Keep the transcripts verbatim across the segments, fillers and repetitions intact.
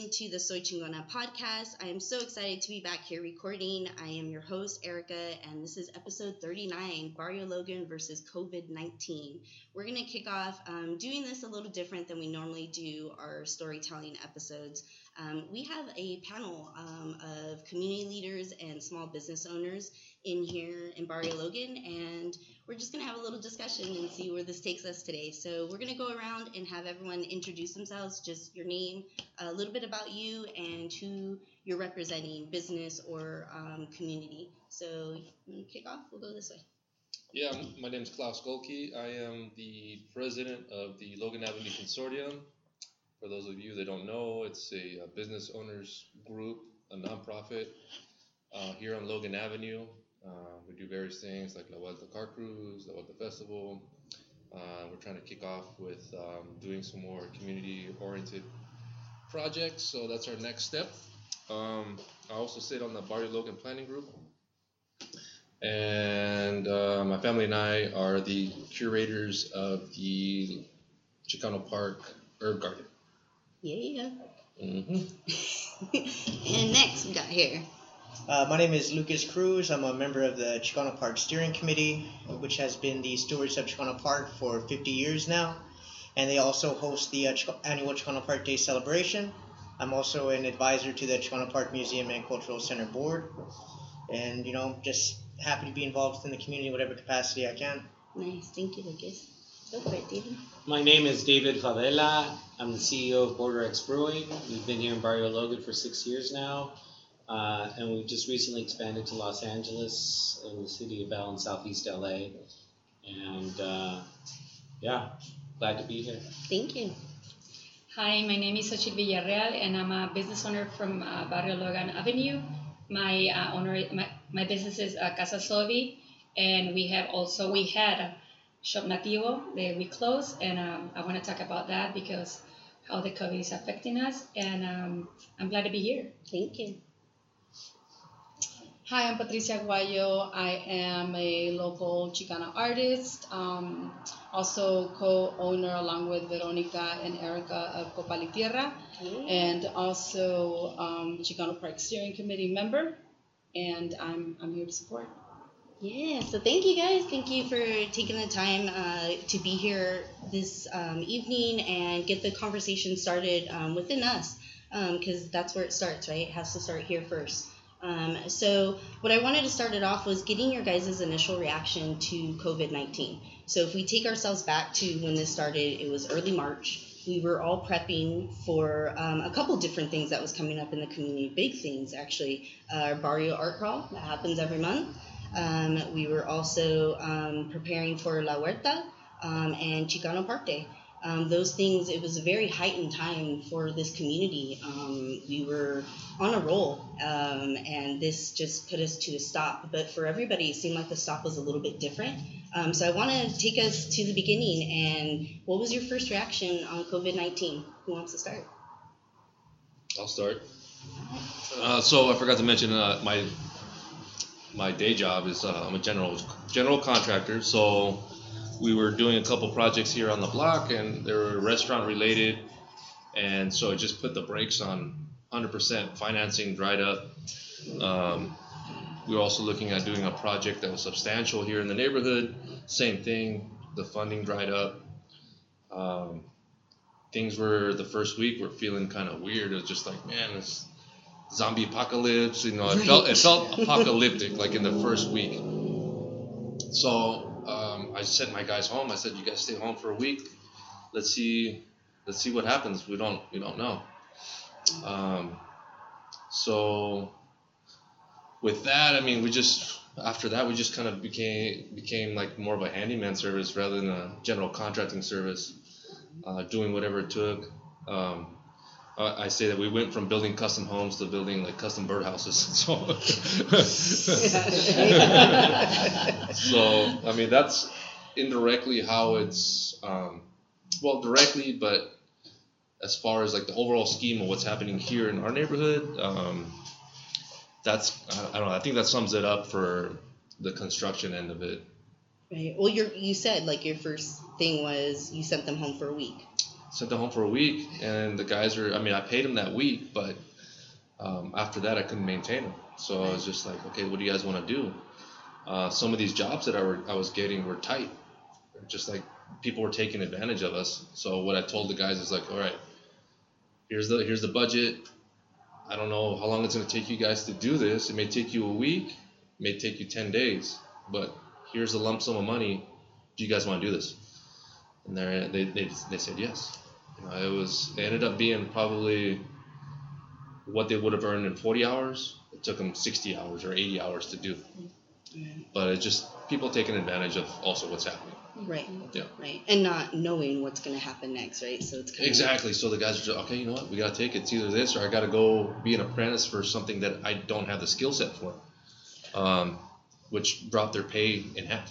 listening to the Soy Chingona podcast. I am so excited to be back here recording. I am your host, Erica, and this is episode thirty-nine, Barrio Logan versus COVID nineteen. We're going to kick off um, doing this a little different than we normally do our storytelling episodes. Um, we have a panel um, of community leaders and small business owners in here in Barrio Logan, and we're just going to have a little discussion and see where this takes us today. So we're going to go around and have everyone introduce themselves, just your name, a little bit about you, and who you're representing, business or um, community. So you want to kick off? We'll go this way. Yeah, my name is Klaus Golke. I am the president of the Logan Avenue Consortium. For those of you that don't know, it's a, a business owners group, a nonprofit uh, here on Logan Avenue. Uh, we do various things like La Vuelta Car Cruise, La Vuelta Festival. Uh, we're trying to kick off with um, doing some more community-oriented projects, so that's our next step. Um, I also sit on the Barrio Logan Planning Group, and uh, my family and I are the curators of the Chicano Park Herb Garden. Yeah. Mm-hmm. And next we got here. Uh, my name is Lucas Cruz. I'm a member of the Chicano Park Steering Committee, which has been the stewards of Chicano Park for fifty years now. And they also host the uh, Ch- annual Chicano Park Day celebration. I'm also an advisor to the Chicano Park Museum and Cultural Center Board. And, you know, just happy to be involved in the community in whatever capacity I can. Nice. Thank you, Lucas. Go for it, David. My name is David Favela. I'm the C E O of Border X Brewing. We've been here in Barrio Logan for six years now. Uh, and we just recently expanded to Los Angeles in the city of Bell in Southeast L A. And uh, yeah, glad to be here. Thank you. Hi, my name is Xochitl Villarreal, and I'm a business owner from uh, Barrio Logan Avenue. My uh, owner, my, my business is uh, Casa Sobi, and we have also we had a Shop Nativo that we closed, and um, I want to talk about that because how the COVID is affecting us, and um, I'm glad to be here. Thank you. Hi, I'm Patricia Aguayo. I am a local Chicana artist, um, also co-owner along with Veronica and Erica of Copal y Tierra, Okay. and also um, Chicano Park Steering Committee member, and I'm I'm here to support. Yeah, so thank you guys. Thank you for taking the time uh, to be here this um, evening and get the conversation started um, within us, because um, that's where it starts, right? It has to start here first. Um, so what I wanted to start it off was getting your guys' initial reaction to COVID nineteen. So if we take ourselves back to when this started, it was early March. We were all prepping for um, a couple different things that was coming up in the community, big things actually. Uh, our Barrio Art Crawl, that happens every month. Um, we were also um, preparing for La Huerta um, and Chicano Park Day. Um, those things, it was a very heightened time for this community. Um, we were on a roll, um, and this just put us to a stop. But for everybody, it seemed like the stop was a little bit different. Um, so I want to take us to the beginning. And what was your first reaction on COVID nineteen? Who wants to start? I'll start. Uh, so I forgot to mention uh, my my day job is uh, I'm a general general contractor. So we were doing a couple projects here on the block, and they were restaurant related, and so it just put the brakes on one hundred percent. Financing dried up. Um, we were also looking at doing a project that was substantial here in the neighborhood. Same thing, the funding dried up. Um, things were, the first week were feeling kind of weird. It was just like, man, it's zombie apocalypse. You know, it felt it felt apocalyptic like in the first week. So um, I sent my guys home. I said, "You guys stay home for a week. Let's see, let's see what happens. We don't, we don't know." Um, so with that, I mean, we just after that we just kind of became became like more of a handyman service rather than a general contracting service, uh, doing whatever it took. Um, I say that we went from building custom homes to building like custom birdhouses. So, so I mean that's indirectly how it's um, well directly, but as far as like the overall scheme of what's happening here in our neighborhood, um, that's I, I don't know. I think that sums it up for the construction end of it. Right. Well, you you said like your first thing was you sent them home for a week. sent them home for a week, and the guys were. I mean, I paid them that week, but um, after that, I couldn't maintain them. So I was just like, okay, what do you guys want to do? Uh, some of these jobs that I were I was getting were tight, just like people were taking advantage of us. So what I told the guys is like, all right, here's the here's the budget. I don't know how long it's going to take you guys to do this. It may take you a week, it may take you ten days, but here's a lump sum of money. Do you guys want to do this? And they they they they said yes. You know, it was it ended up being probably what they would have earned in forty hours. It took them sixty hours or eighty hours to do. But it's just people taking advantage of also what's happening. Right. Yeah. Right. And not knowing what's going to happen next, right? So it's kind Exactly. So the guys are just, okay, you know what? We got to take it. It's either this or I got to go be an apprentice for something that I don't have the skill set for, um, which brought their pay in half.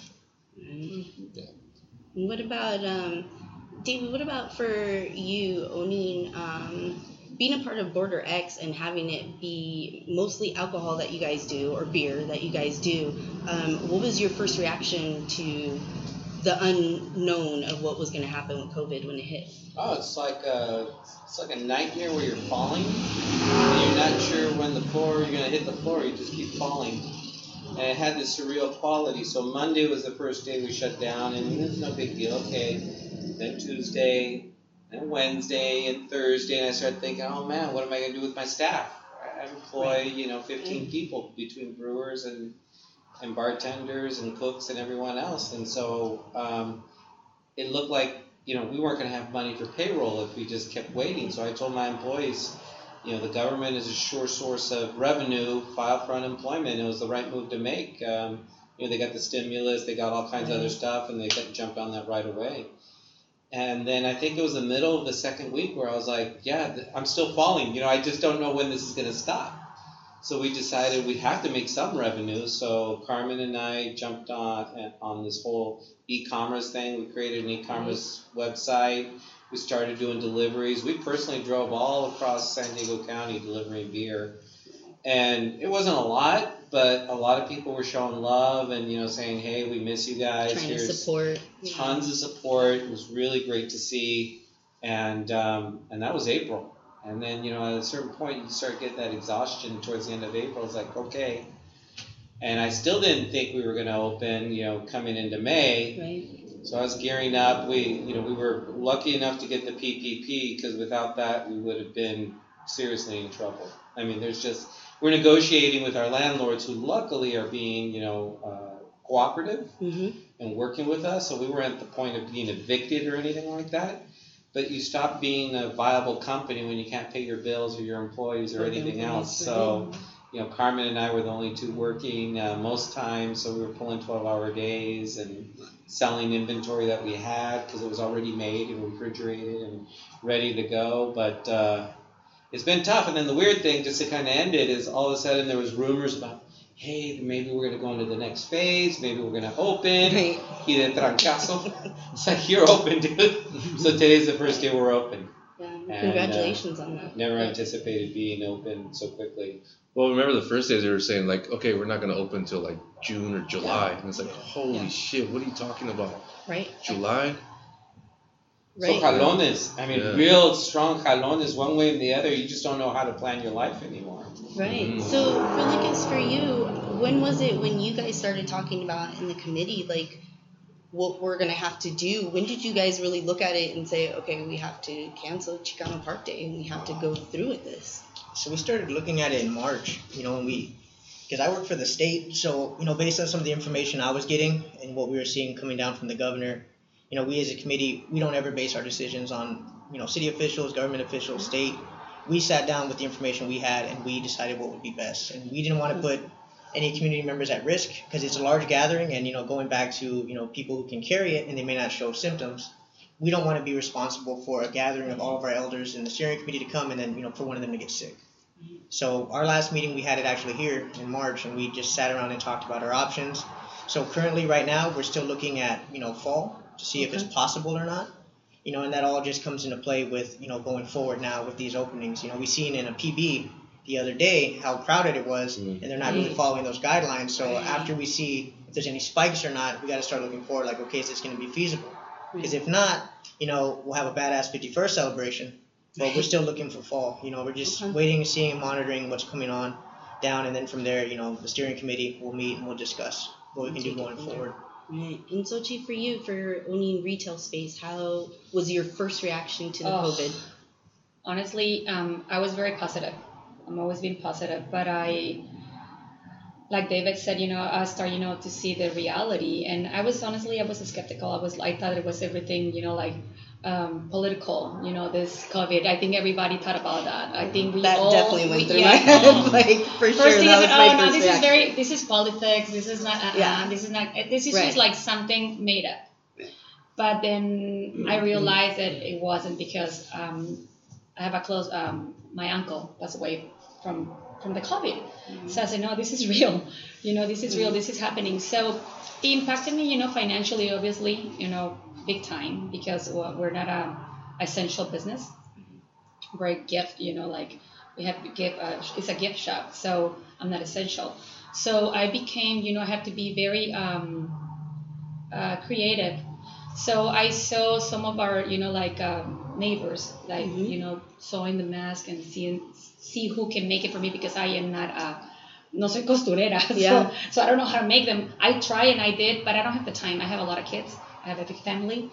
of. Yeah. What about um, David? What about for you owning, um, being a part of Border X and having it be mostly alcohol that you guys do or beer that you guys do? Um, what was your first reaction to the unknown of what was going to happen with COVID when it hit? Oh, it's like a it's like a nightmare where you're falling and you're not sure when the floor you're gonna hit the floor. You just keep falling, and it had this surreal quality. So Monday was the first day we shut down, and it was no big deal. Okay, then Tuesday, and Wednesday, and Thursday, and I started thinking, oh man, what am I gonna do with my staff? I employ you know fifteen people between brewers and and bartenders and cooks and everyone else, and so um, it looked like you know we weren't going to have money for payroll if we just kept waiting. So I told my employees, you know, the government is a sure source of revenue. File for unemployment. It was the right move to make. Um, you know, they got the stimulus, they got all kinds of other stuff, and they got jumped on that right away. And then I think it was the middle of the second week where I was like, yeah, th- I'm still falling. You know, I just don't know when this is going to stop. So we decided we have to make some revenue. So Carmen and I jumped on on this whole e-commerce thing. We created an e-commerce website. We started doing deliveries. We personally drove all across San Diego County delivering beer. And it wasn't a lot, but a lot of people were showing love and, you know, saying, hey, we miss you guys. Trying Here's to support. tons of support. It was really great to see. And um, and that was April. And then, you know, at a certain point, you start getting that exhaustion towards the end of April. It's like, okay. And I still didn't think we were going to open, you know, coming into May. Right. So I was gearing up. We, you know, we were lucky enough to get the P P P because without that, we would have been seriously in trouble. I mean, there's just, we're negotiating with our landlords who luckily are being, you know, uh, cooperative Mm-hmm. and working with us. So we weren't at the point of being evicted or anything like that. But you stop being a viable company when you can't pay your bills or your employees or Or the anything employees, else. So, right. you know, Carmen and I were the only two working uh, most times, so we were pulling twelve-hour days and selling inventory that we had because it was already made and refrigerated and ready to go. But uh, it's been tough. And then the weird thing, just to kind of end it, is all of a sudden there was rumors about, hey, maybe we're going to go into the next phase. Maybe we're going to open. Right. Y de trancazo. It's like, you're open, dude. So today's the first day we're open. Yeah. And, Congratulations on that. Never anticipated being open so quickly. Well, remember the first days they were saying like, okay, we're not going to open until like June or July, and it's like, holy Yeah. shit, what are you talking about? Right. July? So Right. jalones, I mean, Yeah. real strong jalones, one way and the other. You just don't know how to plan your life anymore. Right. Mhm. So, for Lucas, for you, when was it when you guys started talking about in the committee, like, what we're going to have to do? When did you guys really look at it and say, okay, we have to cancel Chicano Park Day and we have to go through with this? So we started looking at it in March, you know, and we, because I work for the state, so, you know, based on some of the information I was getting and what we were seeing coming down from the governor, you know, we as a committee, we don't ever base our decisions on, you know, city officials, government officials, state. We sat down with the information we had and we decided what would be best. And we didn't want to put any community members at risk because it's a large gathering and, you know, going back to, you know, people who can carry it and they may not show symptoms. We don't want to be responsible for a gathering of all of our elders and the steering committee to come and then, you know, for one of them to get sick. So our last meeting, we had it actually here in March, and we just sat around and talked about our options. So currently, right now, we're still looking at, you know, fall to see if it's possible or not. You know, and that all just comes into play with, you know, going forward now with these openings. You know, we seen in a P B the other day how crowded it was, Mm. and they're not really following those guidelines. So after we see if there's any spikes or not, we got to start looking forward, like, okay, is this going to be feasible? Because if not, you know, we'll have a badass fifty-first celebration. But we're still looking for fall. You know, we're just Okay. waiting, seeing, monitoring what's coming on down, and then from there, you know, the steering committee will meet and we'll discuss what we can do Take it going from there. forward. Right. And Sochi, for you, for owning retail space, how was your first reaction to the Oh. COVID? Honestly, um, I was very positive. I'm always been positive, but I, like David said, you know, I start, you know, to see the reality, and I was honestly, I was skeptical. I was, I thought it was everything, you know, like um, political, you know, this COVID. I think everybody thought about that. I think we That all definitely went we, through yeah, my head. oh. Like for First sure, thing that I was said, my oh no, first this reaction. is very, this is politics. This is not, uh, Yeah. uh, this is not, this is Right. just like something made up. But then I realized that it wasn't, because um, I have a close, um, my uncle passed away from from the COVID. So I said, no, this is real. You know, this is real. This is happening. So it impacted me, you know, financially, obviously, you know, big time, because well, we're not a essential business. We're a gift, you know, like we have gift. Uh, it's a gift shop, so I'm not essential. So I became, you know, I have to be very um, uh, creative. So I saw some of our, you know, like um, neighbors, like Mhm. you know, sewing the mask and seeing see who can make it for me, because I am not a no soy costurera, Yeah. so so I don't know how to make them. I try and I did, but I don't have the time. I have a lot of kids. I have a big family,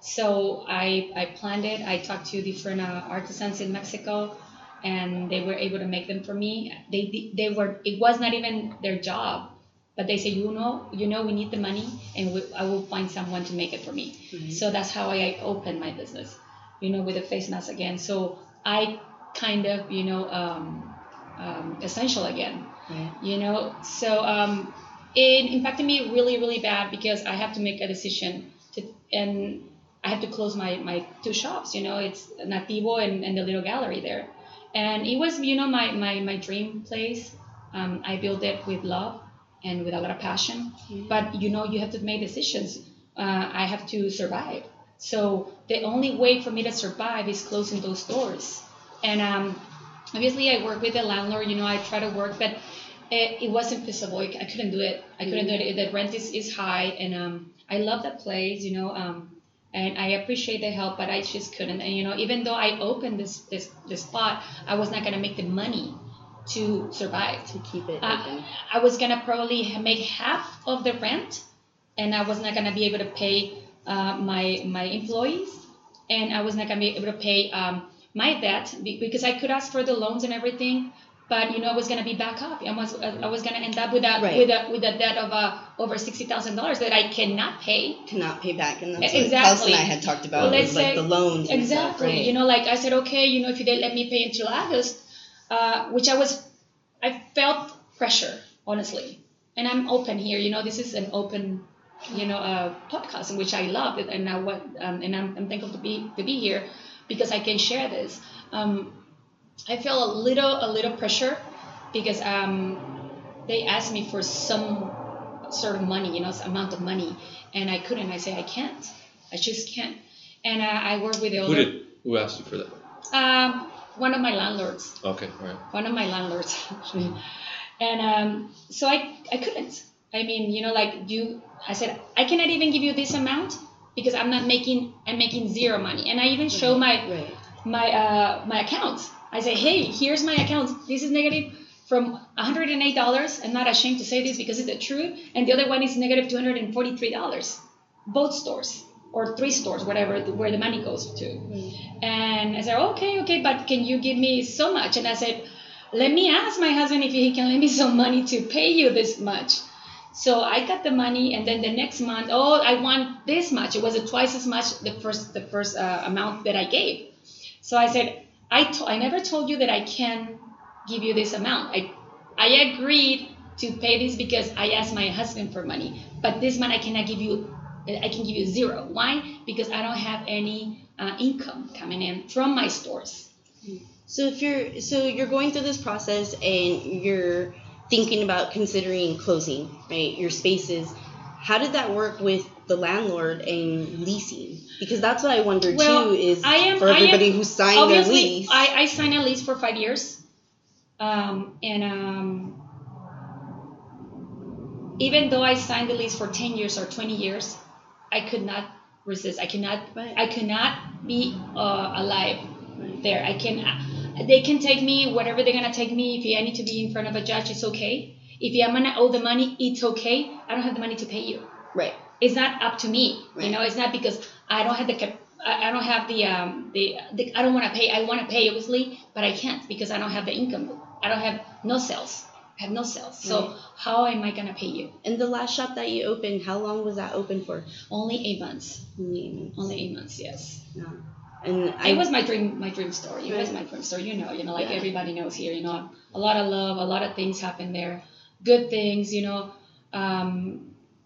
so I I planned it. I talked to different uh, artisans in Mexico, and they were able to make them for me. They they were it was not even their job. But they say, you know, you know, we need the money, and we, I will find someone to make it for me. Mhm. So that's how I opened my business, you know, with the face mask again. So I kind of, you know, um, um, essential again, Right. you know. So um, it impacted me really, really bad, because I have to make a decision to, and I have to close my, my two shops. You know, it's Nativo and, and the little gallery there, and it was, you know, my my, my dream place. Um, I built it with love and with a lot of passion. Mhm. But you know, you have to make decisions. Uh, I have to survive. So the only way for me to survive is closing those doors. And um, obviously, I work with the landlord. You know, I try to work, but it, it wasn't feasible. I I couldn't do it. I couldn't do it. The rent is, is high, and um, I love that place. You know, um, and I appreciate the help, but I just couldn't. And you know, even though I opened this this this spot, I was not gonna make the money to survive. To keep it Uh, open. I was gonna probably ha- make half of the rent, and I was not gonna be able to pay uh, my my employees, and I was not gonna be able to pay um, my debt, be- because I could ask for the loans and everything, but you know I was gonna be back up. I was I was gonna end up with a Right. with a with a debt of uh, over sixty thousand dollars that I cannot pay. Cannot pay back, and that's E- what Kelsey exactly. and I had talked about. Well, was let's like say- the loans. And Exactly. Stuff, right? You know, like I said, okay, you know, if you didn't let me pay until August, uh, which I was, I felt pressure, honestly. And I'm open here. You know, this is an open, you know, uh, podcast in which I love it, and I what, um, and I'm, I'm thankful to be to be here, because I can share this. Um, I feel a little a little pressure, because um, they asked me for some sort of money, you know, some amount of money, and I couldn't. I say I can't. I just can't. And uh, I work with the Who other. did? Who asked you for that? Um, one of my landlords. Okay, all right. One of my landlords, actually. And um, so I, I couldn't. I mean, you know, like you, I said, I cannot even give you this amount, because I'm not making, I'm making zero money. And I even show my, Right. my, uh, my accounts. I say, hey, here's my account. This is negative from one hundred eight dollars. I'm not ashamed to say this, because it's the truth. And the other one is negative two hundred forty-three dollars. Both stores, or three stores, whatever, where the money goes to. And I said, okay, okay, but can you give me so much? And I said, let me ask my husband if he can lend me some money to pay you this much. So I got the money, and then the next month, oh, I want this much. It was twice as much the first the first uh, amount that I gave. So I said, I to- I never told you that I can give you this amount. I I agreed to pay this because I asked my husband for money, but this month I cannot give you. I can give you zero. Why? Because I don't have any uh, income coming in from my stores. So if you're so you're going through this process and you're thinking about considering closing, right, your spaces, how did that work with the landlord and leasing? Because that's what I wonder Well, too, is I am- for I am- everybody who signed their Obviously, lease. I, I signed a lease for five years, um, and um, even though I signed the lease for ten years or twenty years, I could not resist. I cannot. Right. I cannot be uh, alive there. I can. They can take me whatever they're gonna take me. If I need to be in front of a judge, it's okay. If I'm gonna owe the money, it's okay. I don't have the money to pay you. Right. It's not up to me. Right. You know, it's not because I don't have the cap- I I don't have the um the, the I don't want to pay. I want to pay obviously, but I can't because I don't have the income. I don't have no sales. I have no sales. So Right. how am I gonna pay you? And the last shop that you opened, how long was that open for? Only eight months. Only Only eight months. Yes. Yeah. And I It was my dream. My dream story. It was Right. my dream story. You know. You know. Like Yeah. everybody knows here. You know. A lot of love. A lot of things happen there. Good things. You know. Um,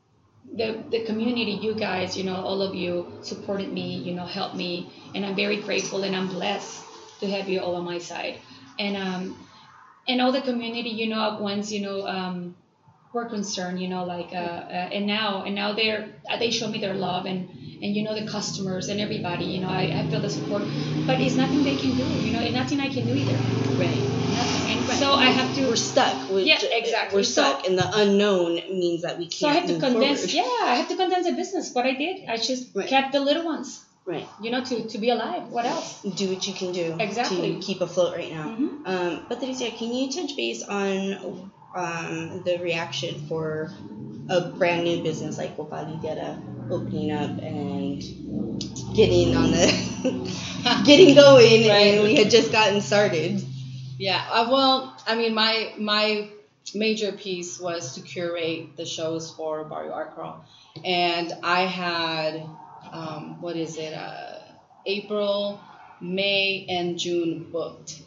the the community, you guys, you know, all of you supported me, you know, helped me, and I'm very grateful and I'm blessed to have you all on my side, and um, and all the community, you know, once you know, um, were concerned, you know, like uh, uh and now and now they're they show me their love and and you know the customers and everybody, you know, I, I feel the support, but it's nothing they can do, you know, it's nothing I can do either, right. nothing, and so I have to. We're stuck. With, Yeah, exactly. We're So- stuck, and the unknown means that we can't So I have to move condense, forward. yeah, I have to condense the business. What I did, I just Right. kept the little ones, Right. you know, to, to be alive. What else? Do what you can do Exactly. to keep afloat right now. Mhm. Um, Patricia, can you touch base on um, the reaction for a brand new business like Copalitera opening up and getting on the getting going, Right. and we had just gotten started. Yeah, uh, well, I mean, my my major piece was to curate the shows for Barrio Art Crawl, and I had um, what is it? Uh, April, May, and June booked,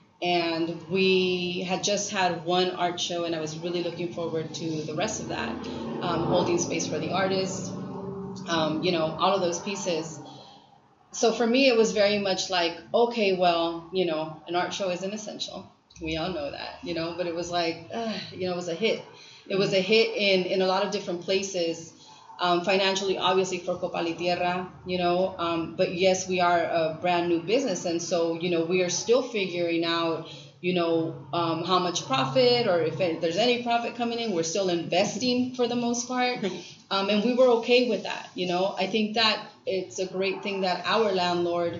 and we had just had one art show, and I was really looking forward to the rest of that, um, holding space for the artists, um, you know, all of those pieces. So for me, it was very much like, okay, well, you know, an art show isn't essential. We all know that, you know, but it was like, uh, you know, it was a hit. It was a hit in, in a lot of different places, um, financially, obviously, for Copalitera, you know, um, but yes, we are a brand new business. And so, you know, we are still figuring out, you know, um, how much profit or if it, there's any profit coming in. We're still investing for the most part. Um, and we were okay with that, you know. I think that it's a great thing that our landlord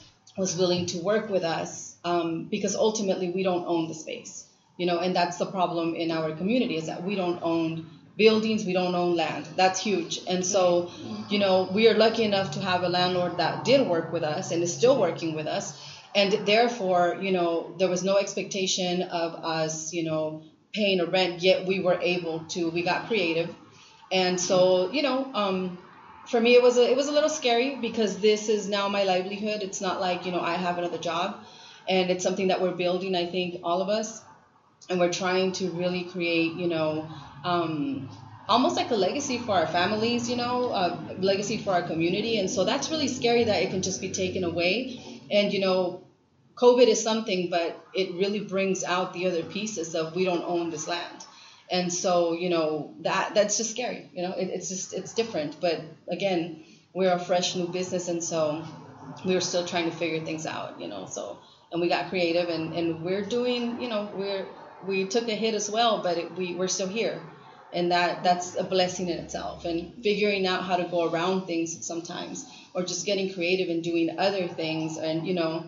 was willing to work with us, um, because ultimately we don't own the space, you know, and that's the problem in our community is that we don't own buildings, we don't own land. That's huge. And so, you know, we are lucky enough to have a landlord that did work with us and is still working with us. And therefore, you know, there was no expectation of us, you know, paying a rent, yet we were able to, we got creative. And so, you know, um, for me, it was a, it was a little scary because this is now my livelihood. It's not like, you know, I have another job, and it's something that we're building, I think, all of us, and we're trying to really create, you know, um, almost like a legacy for our families, you know, a legacy for our community. And so that's really scary that it can just be taken away. And, you know, COVID is something, but it really brings out the other pieces of we don't own this land. And so, you know, that that's just scary, you know, it, it's just, it's different. But again, we're a fresh new business. And so we were still trying to figure things out, you know, so, and we got creative and, and we're doing, you know, we're, we took a hit as well, but it, we, we're still here. And that, that's a blessing in itself, and figuring out how to go around things sometimes, or just getting creative and doing other things. And, you know,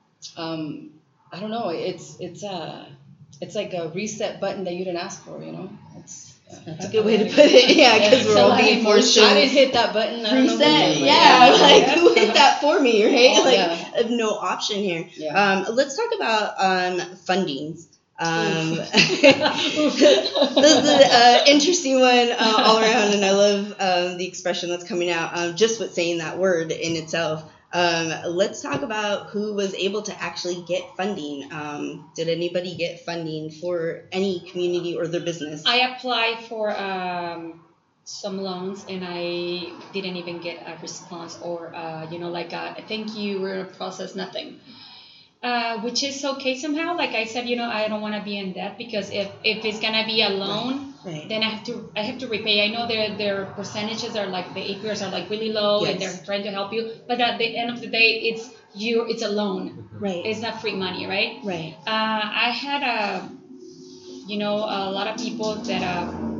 um, I don't know, it's, it's, uh, it's like a reset button that you didn't ask for, you know. It's yeah. That's a good way to put it. Yeah, because we're So all like being forced to I didn't hit that button. I don't know who reset. did, but Yeah, like Yeah. who hit that for me, right? Oh, like, yeah. I have no option here. Yeah. Um, let's talk about um fundings. Um, this is an uh, interesting one uh, all around, and I love um, the expression that's coming out um, just with saying that word in itself. Um, let's talk about who was able to actually get funding. Um, did anybody get funding for any community or their business? I applied for um, some loans and I didn't even get a response or, uh, you know, like a thank you, we're in a process, nothing. Uh, which is okay somehow. Like I said, you know, I don't want to be in debt because if, if it's gonna be a loan, Right. then I have to I have to repay. I know their their percentages are like the A P Rs are like really low and Yes. they're trying to help you, but at the end of the day, it's you. It's a loan. Right. It's not free money, right? Right. Uh, I had a, you know, a lot of people that uh,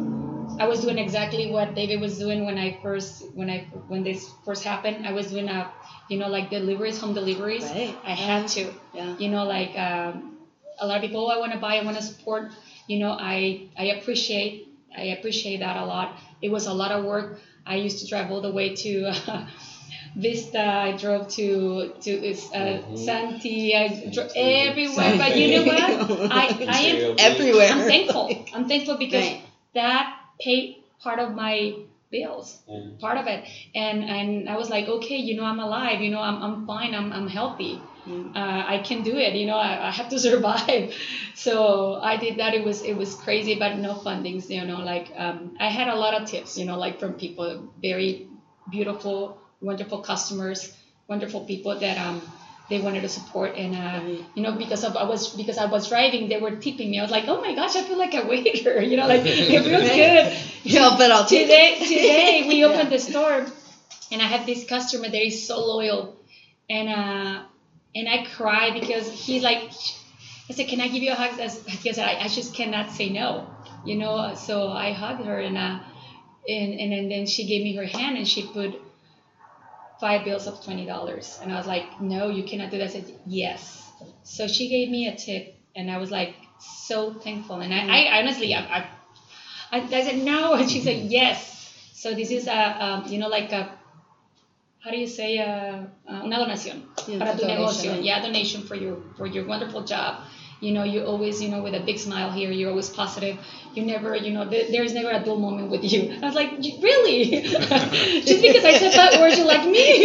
I was doing exactly what David was doing when I first when I when this first happened. I was doing a you know like deliveries, home deliveries. Right. I had to. Yeah. You know like um, a lot of people. Oh, I want to buy. I want to support. You know I I appreciate I appreciate that a lot. It was a lot of work. I used to drive all the way to. Uh, Vista, I drove to to uh, Mhm. Santi, I drove Santi. everywhere. But you know what? I, I am Everywhere. I'm thankful. I'm thankful because Right. that paid part of my bills, Yeah. part of it. And and I was like, okay, you know, I'm alive. You know, I'm I'm fine. I'm I'm healthy. Mm. Uh, I can do it. You know, I, I have to survive. So I did that. It was it was crazy, but no fundings. You know, like um, I had a lot of tips. You know, like from people, very beautiful, wonderful customers, wonderful people that um they wanted to support. And uh, Right. you know, because of I was because I was driving, they were tipping me. I was like, oh my gosh, I feel like a waiter. You know, like it feels good. Yeah, but I'll take Today, it. today we Yeah. opened the store, and I had this customer that is so loyal, and uh, and I cried because he's like, I said, can I give you a hug? Because I, I just cannot say no, you know. So I hugged her, and uh, and and, and then she gave me her hand, and she put five bills of twenty dollars, and I was like, no, you cannot do that. I said, yes. So she gave me a tip, and I was like so thankful, and I, I honestly, I, I, I I said no, and she said yes. So this is a, um, you know, like a, how do you say, uh, uh, una donación Yeah, para tu donation. negocio, yeah, donation for your for your wonderful job. You know, you always, you know, with a big smile here, you're always positive. You never, you know, th- there's never a dull moment with you. I was like, "Y- really? Just because I said that word, you like me?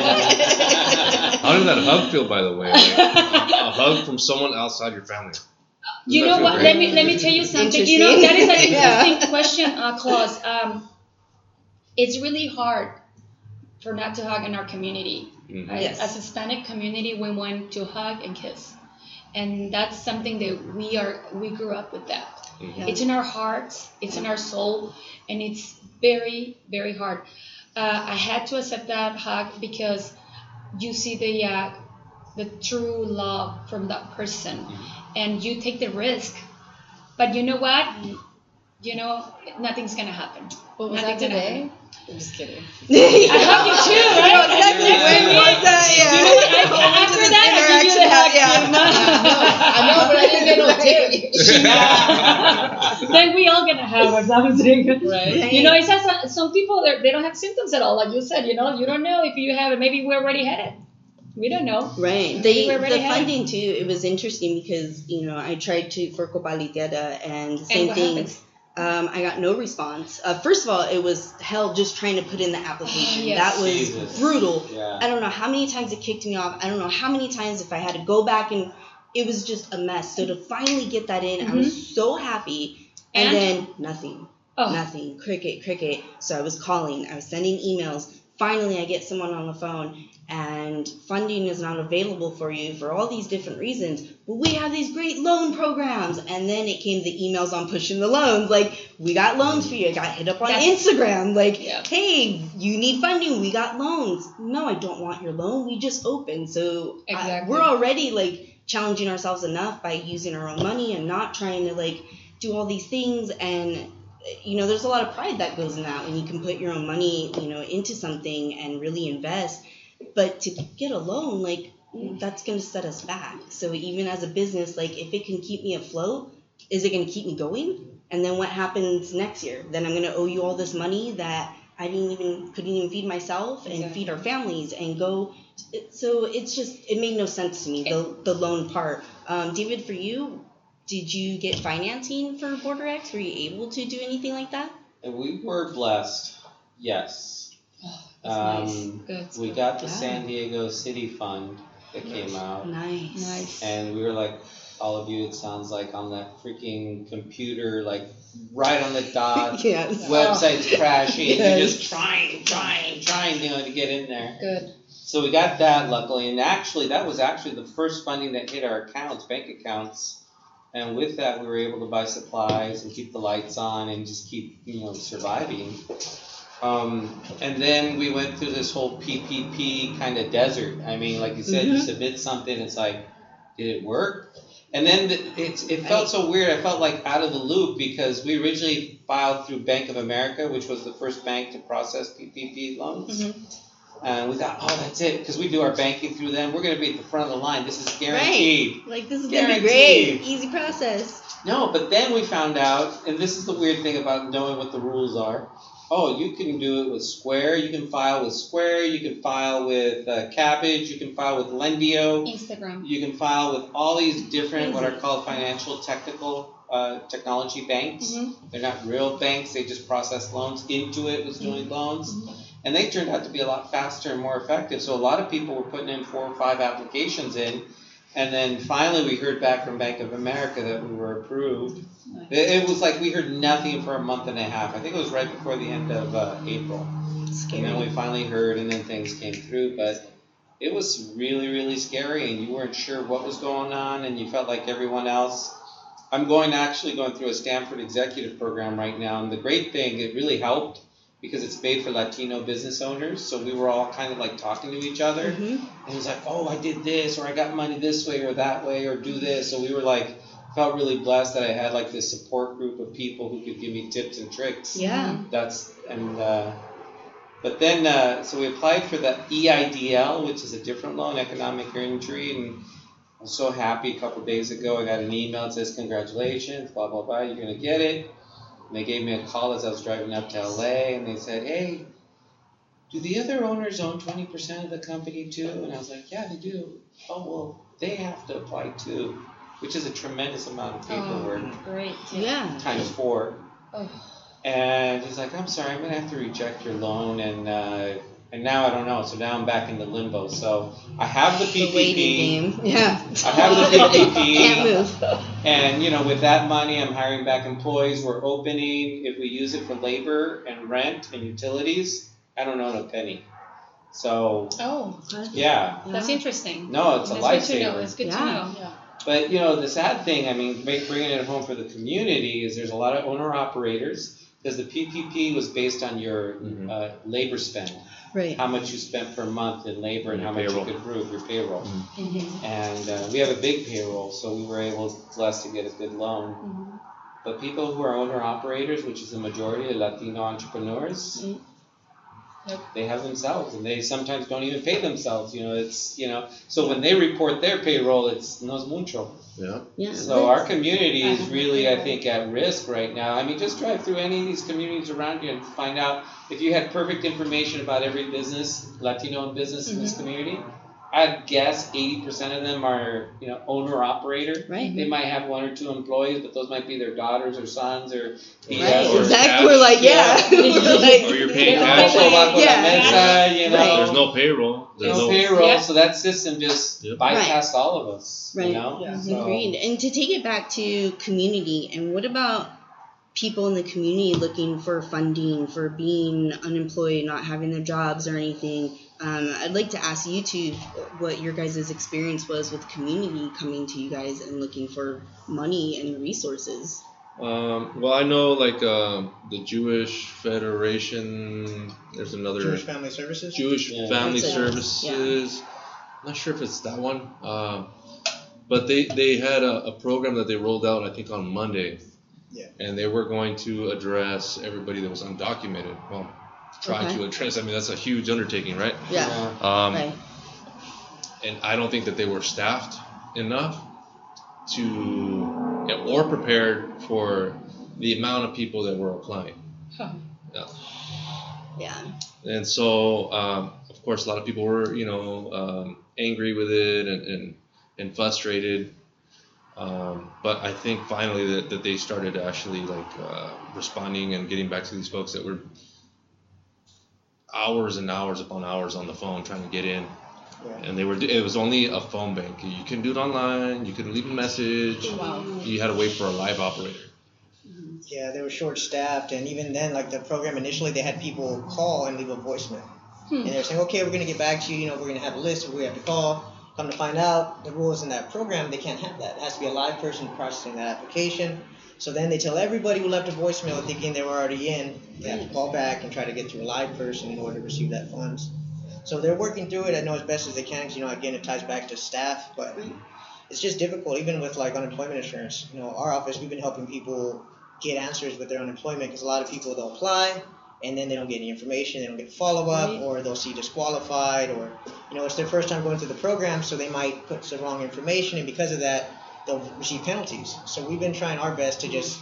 How does that hug feel, by the way? Like, a, a hug from someone outside your family. You Doesn't know that what? feel Let great? me let me tell you something. You know, that is an Yeah. interesting question, uh, Claus. Um, it's really hard for not to hug in our community. Mhm. Right? Yes. As a Hispanic community, we want to hug and kiss, and that's something that we are. We grew up with that. Mhm. It's in our hearts. It's in our soul, and it's very very hard. Uh, I had to accept that hug because you see the uh, the true love from that person, and you take the risk. But you know what? You know, nothing's gonna happen. What was that Nothing's gonna today? happen. I'm just kidding. I hug you too, right? No, exactly. Next When to me. was that? Yeah. You know what? I, Over to after this that, I give you the hug. interaction, I know, but I didn't get no tip. Yeah. Then we all gonna have our something. Right. You know, it's just, some people they're- they don't have symptoms at all, like you said. You know, you don't know if you have it. Maybe we're already headed. We don't know. Right. We They were the already ahead. funding too. It was interesting because you know I tried to for Copa Litiada and the same what thing. happened? Um, I got no response. Uh, first of all, it was hell just trying to put in the application. Oh, yes. That was Jesus. brutal. Yeah. I don't know how many times it kicked me off. I don't know how many times if I had to go back and it was just a mess. So to finally get that in, I was so happy. And, And? then nothing. Oh, Nothing. Cricket, cricket. So I was calling, I was sending emails. Finally, I get someone on the phone, and funding is not available for you for all these different reasons. But we have these great loan programs. And then it came the emails on pushing the loans. Like, we got loans for you. I got hit up on That's- Instagram. Like, Yeah. hey, you need funding. We got loans. No, I don't want your loan. We just opened. So I- Exactly. we're already, like, challenging ourselves enough by using our own money and not trying to, like, do all these things. And you know, there's a lot of pride that goes in that when you can put your own money, you know, into something and really invest. But to get a loan, like, that's going to set us back. So even as a business, like, if it can keep me afloat, is it going to keep me going? And then what happens next year? Then I'm going to owe you all this money that I didn't even, couldn't even feed myself and Exactly. feed our families and go. So it's just, it made no sense to me, the, the loan part. Um, David, for you, did you get financing for BorderX? Were you able to do anything like that? And we were blessed, yes. that's Um, nice. Good. We got the Yeah. San Diego City Fund that came out, Nice. Nice. and we were like, all of you, it sounds like on that freaking computer, like right on the dot. Yes. Website's crashing. Yes. You're just trying, trying, trying, you know, to get in there. Good. So we got that luckily, and actually that was actually the first funding that hit our accounts, bank accounts. And with that, we were able to buy supplies and keep the lights on and just keep, you know, surviving. Um, and then we went through this whole P P P kind of desert. I mean, like you said, you Mhm. submit something, it's like, did it work? And then the, it's, it felt so weird. I felt like out of the loop because we originally filed through Bank of America, which was the first bank to process P P P loans. Mm-hmm. And we thought, oh, that's it, because we do our banking through them. We're going to be at the front of the line. This is guaranteed. Right. Like, this is going to be great. Easy process. No, but then we found out, and this is the weird thing about knowing what the rules are. Oh, you can do it with Square. You can file with Square. You can file with uh, Cabbage. You can file with Lendio. Instagram. You can file with all these different, what are called financial technical uh, technology banks. Mm-hmm. They're not real banks. They just process loans. Intuit was doing mm-hmm. loans. Mm-hmm. And they turned out to be a lot faster and more effective. So a lot of people were putting in four or five applications in. And then finally we heard back from Bank of America that we were approved. Nice. It, it was like we heard nothing for a month and a half. I think it was right before the end of uh, April. Scary. And then we finally heard and then things came through. But it was really, really scary. And you weren't sure what was going on. And you felt like everyone else. I'm going actually going through a Stanford executive program right now. And the great thing, it really helped. Because it's made for Latino business owners, so we were all kind of like talking to each other. Mm-hmm. And it was like, oh, I did this, or I got money this way or that way, or do this. So we were like, felt really blessed that I had like this support group of people who could give me tips and tricks. Yeah. That's and uh, but then uh, so we applied for the E I D L, which is a different loan, economic injury, and I was so happy. A couple of days ago, I got an email that says congratulations, blah blah blah, you're gonna get it. And they gave me a call as I was driving up to L A, and they said, hey, do the other owners own twenty percent of the company too? And I was like, yeah, they do. Oh, well, they have to apply too, which is a tremendous amount of paperwork. Oh, great. Yeah. Times four. Oh. And he's like, I'm sorry, I'm going to have to reject your loan. And uh, and now I don't know. So now I'm back into limbo. So I have the P P P. The waiting game. Yeah. I have the P P P. Can't move. And, you know, with that money, I'm hiring back employees. We're opening. If we use it for labor and rent and utilities, I don't own a penny. So, oh, yeah. That's interesting. No, it's a That's good to know. lifesaver. It's good yeah. to know. Yeah. But, you know, the sad thing, I mean, bringing it home for the community is there's a lot of owner-operators because the P P P was based on your mm-hmm. uh, labor spend. Right. How much you spent per month in labor and your how much payroll. you could prove your payroll. Mm-hmm. And uh, we have a big payroll, so we were able, blessed to get a good loan. Mm-hmm. But people who are owner-operators, which is the majority of Latino entrepreneurs, mm-hmm. Yep. They have themselves, and they sometimes don't even pay themselves. You know, it's you know. So when they report their payroll, it's no es mucho. Yeah. Yeah. So our community is really, I think, at risk right now. I mean, just drive through any of these communities around you and find out if you had perfect information about every business, Latino business mm-hmm. in this community. I'd guess eighty percent of them are, you know, owner-operator. Right. They might have one or two employees, but those might be their daughters or sons or right. Or exactly. We're like, yeah. yeah. like, or you're paying cash. Yeah. Mesa, you know. Right. There's no payroll. There's no, no payroll, yeah. so that system just yep. bypassed right. all of us. Right. You know? Yeah. So, Agreed. And to take it back to community, and what about people in the community looking for funding, for being unemployed, not having their jobs or anything? Um, I'd like to ask you two what your guys' experience was with community coming to you guys and looking for money and resources. Um, well, I know like uh, the Jewish Federation. There's another Jewish Family Services. Jewish Yeah. Family That's it. Services. Yeah. I'm not sure if it's that one, uh, but they they had a, a program that they rolled out, I think, on Monday. Yeah. And they were going to address everybody that was undocumented. Well, try Okay. to address. I mean, that's a huge undertaking, right? Yeah. Um, Right. And I don't think that they were staffed enough to, or prepared for the amount of people that were applying. Huh. Yeah. Yeah. And so, um, of course, a lot of people were, you know, um, angry with it and, and, and frustrated. Um, but I think finally that, that they started actually like uh, responding and getting back to these folks that were hours and hours upon hours on the phone trying to get in. Yeah. And they were, it was only a phone bank. You couldn't do it online. You couldn't leave a message. Wow. You had to wait for a live operator. Yeah, they were short-staffed, and even then, like the program initially, they had people call and leave a voicemail. Hmm. And they're saying, okay, we're going to get back to you, you know, we're going to have a list of who we have to call. Come to find out, the rules in that program, they can't have that. It has to be a live person processing that application. So then they tell everybody who left a voicemail thinking they were already in, they have to call back and try to get to a live person in order to receive that funds. So they're working through it, I know, as best as they can, because, you know, again, it ties back to staff, but it's just difficult, even with like unemployment insurance. You know, our office, we've been helping people get answers with their unemployment because a lot of people, they'll apply and then they don't get any information, they don't get follow up, Right. or they'll see disqualified, or you know, it's their first time going through the program, so they might put the wrong information, and because of that, they'll receive penalties. So we've been trying our best to just,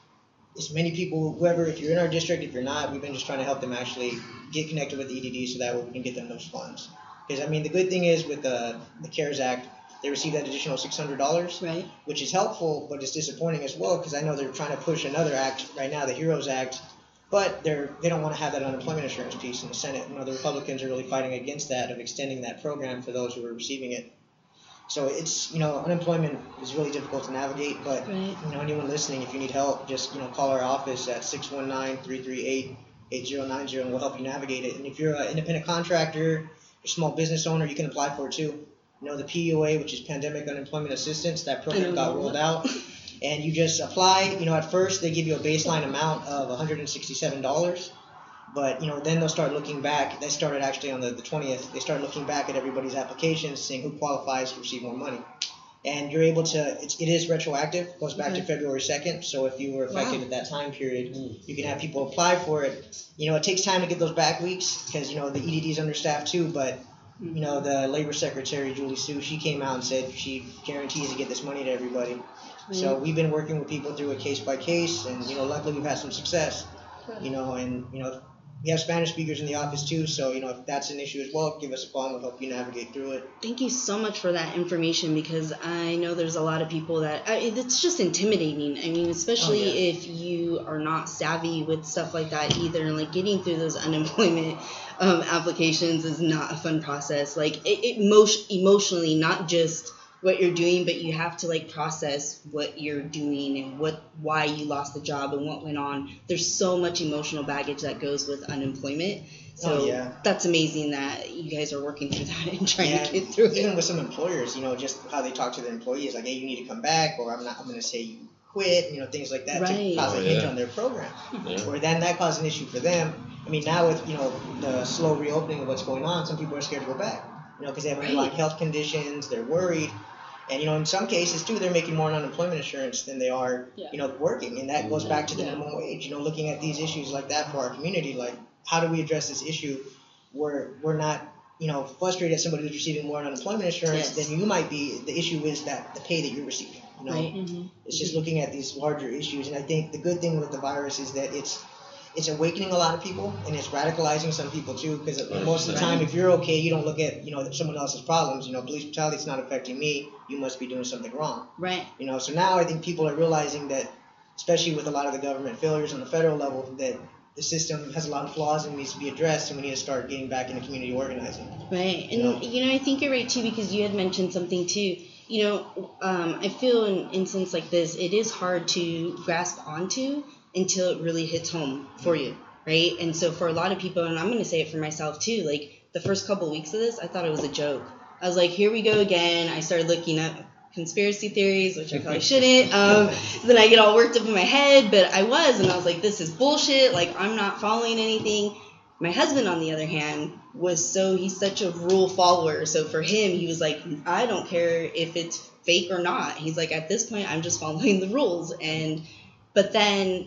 as many people, whoever, if you're in our district, if you're not, we've been just trying to help them actually get connected with the E D D so that way we can get them those funds. Because I mean, the good thing is with the the CARES Act, they receive that additional six hundred dollars, Right. which is helpful, but it's disappointing as well because I know they're trying to push another act right now, the HEROES Act, but they're they don't want to have that unemployment insurance piece in the Senate. You know, the Republicans are really fighting against that, of extending that program for those who are receiving it. So it's, you know, unemployment is really difficult to navigate, but Right. you know, anyone listening, if you need help, just, you know, call our office at six one nine, three three eight, eight zero nine zero and we'll help you navigate it. And if you're an independent contractor, a small business owner, you can apply for it too. You know, the P U A, which is Pandemic Unemployment Assistance, that program I got know rolled that. out. And you just apply, you know, at first they give you a baseline amount of one hundred sixty-seven dollars. But, you know, then they'll start looking back. They started actually on the, the twentieth. They start looking back at everybody's applications, seeing who qualifies to receive more money. And you're able to, it's, it is retroactive, goes back Okay. to February second. So if you were affected Wow. at that time period, you can have people apply for it. You know, it takes time to get those back weeks because, you know, the E D D is understaffed too. But, you know, the labor secretary, Julie Sue, she came out and said she guarantees to get this money to everybody. So we've been working with people through it case by case. And, you know, luckily we've had some success, you know, and, you know, we have Spanish speakers in the office too, so you know if that's an issue as well, give us a call and we'll help you navigate through it. Thank you so much for that information because I know there's a lot of people that I, it's just intimidating. I mean, especially Oh, yeah. if you are not savvy with stuff like that either. Like getting through those unemployment um, applications is not a fun process. Like it, it most emotionally, not just what you're doing, but you have to like process what you're doing and what why you lost the job and what went on. There's so much emotional baggage that goes with unemployment. So Oh, yeah. that's amazing that you guys are working through that and trying Yeah, to get through even it. with some employers, you know, just how they talk to their employees, like, hey, you need to come back, or I'm not, I'm going to say you quit, you know, things like that Right. to cause Oh, a hinge yeah. on their program. Yeah. Or then that caused an issue for them. I mean, now with, you know, the slow reopening of what's going on, some people are scared to go back, you know, because they have underlying Right. health conditions, they're worried. And, you know, in some cases, too, they're making more on unemployment insurance than they are, Yeah. you know, working. And that goes back to the Yeah. minimum wage. You know, looking at these issues like that for our community, like, how do we address this issue where we're not, you know, frustrated at somebody who's receiving more on unemployment insurance Yes. than you might be. The issue is that the pay that you're receiving, you know. Right. Mm-hmm. It's just looking at these larger issues. And I think the good thing with the virus is that it's it's awakening a lot of people, and it's radicalizing some people too, because most of the time, if you're okay, you don't look at, you know, someone else's problems. You know, police brutality is not affecting me, you must be doing something wrong. Right. You know, so now I think people are realizing that, especially with a lot of the government failures on the federal level, that the system has a lot of flaws and needs to be addressed, and we need to start getting back into community organizing. Right. And, No. you know, I think you're right, too, because you had mentioned something, too. You know, um, I feel in instances like this, it is hard to grasp onto until it really hits home for you, right? And so for a lot of people, and I'm going to say it for myself, too, like, the first couple of weeks of this, I thought it was a joke. I was like, here we go again. I started looking up conspiracy theories, which I probably shouldn't. Um, so then I get all worked up in my head, but I was, and I was like, this is bullshit. Like, I'm not following anything. My husband, on the other hand, was so, he's such a rule follower. So for him, he was like, I don't care if it's fake or not. He's like, at this point, I'm just following the rules. And, but then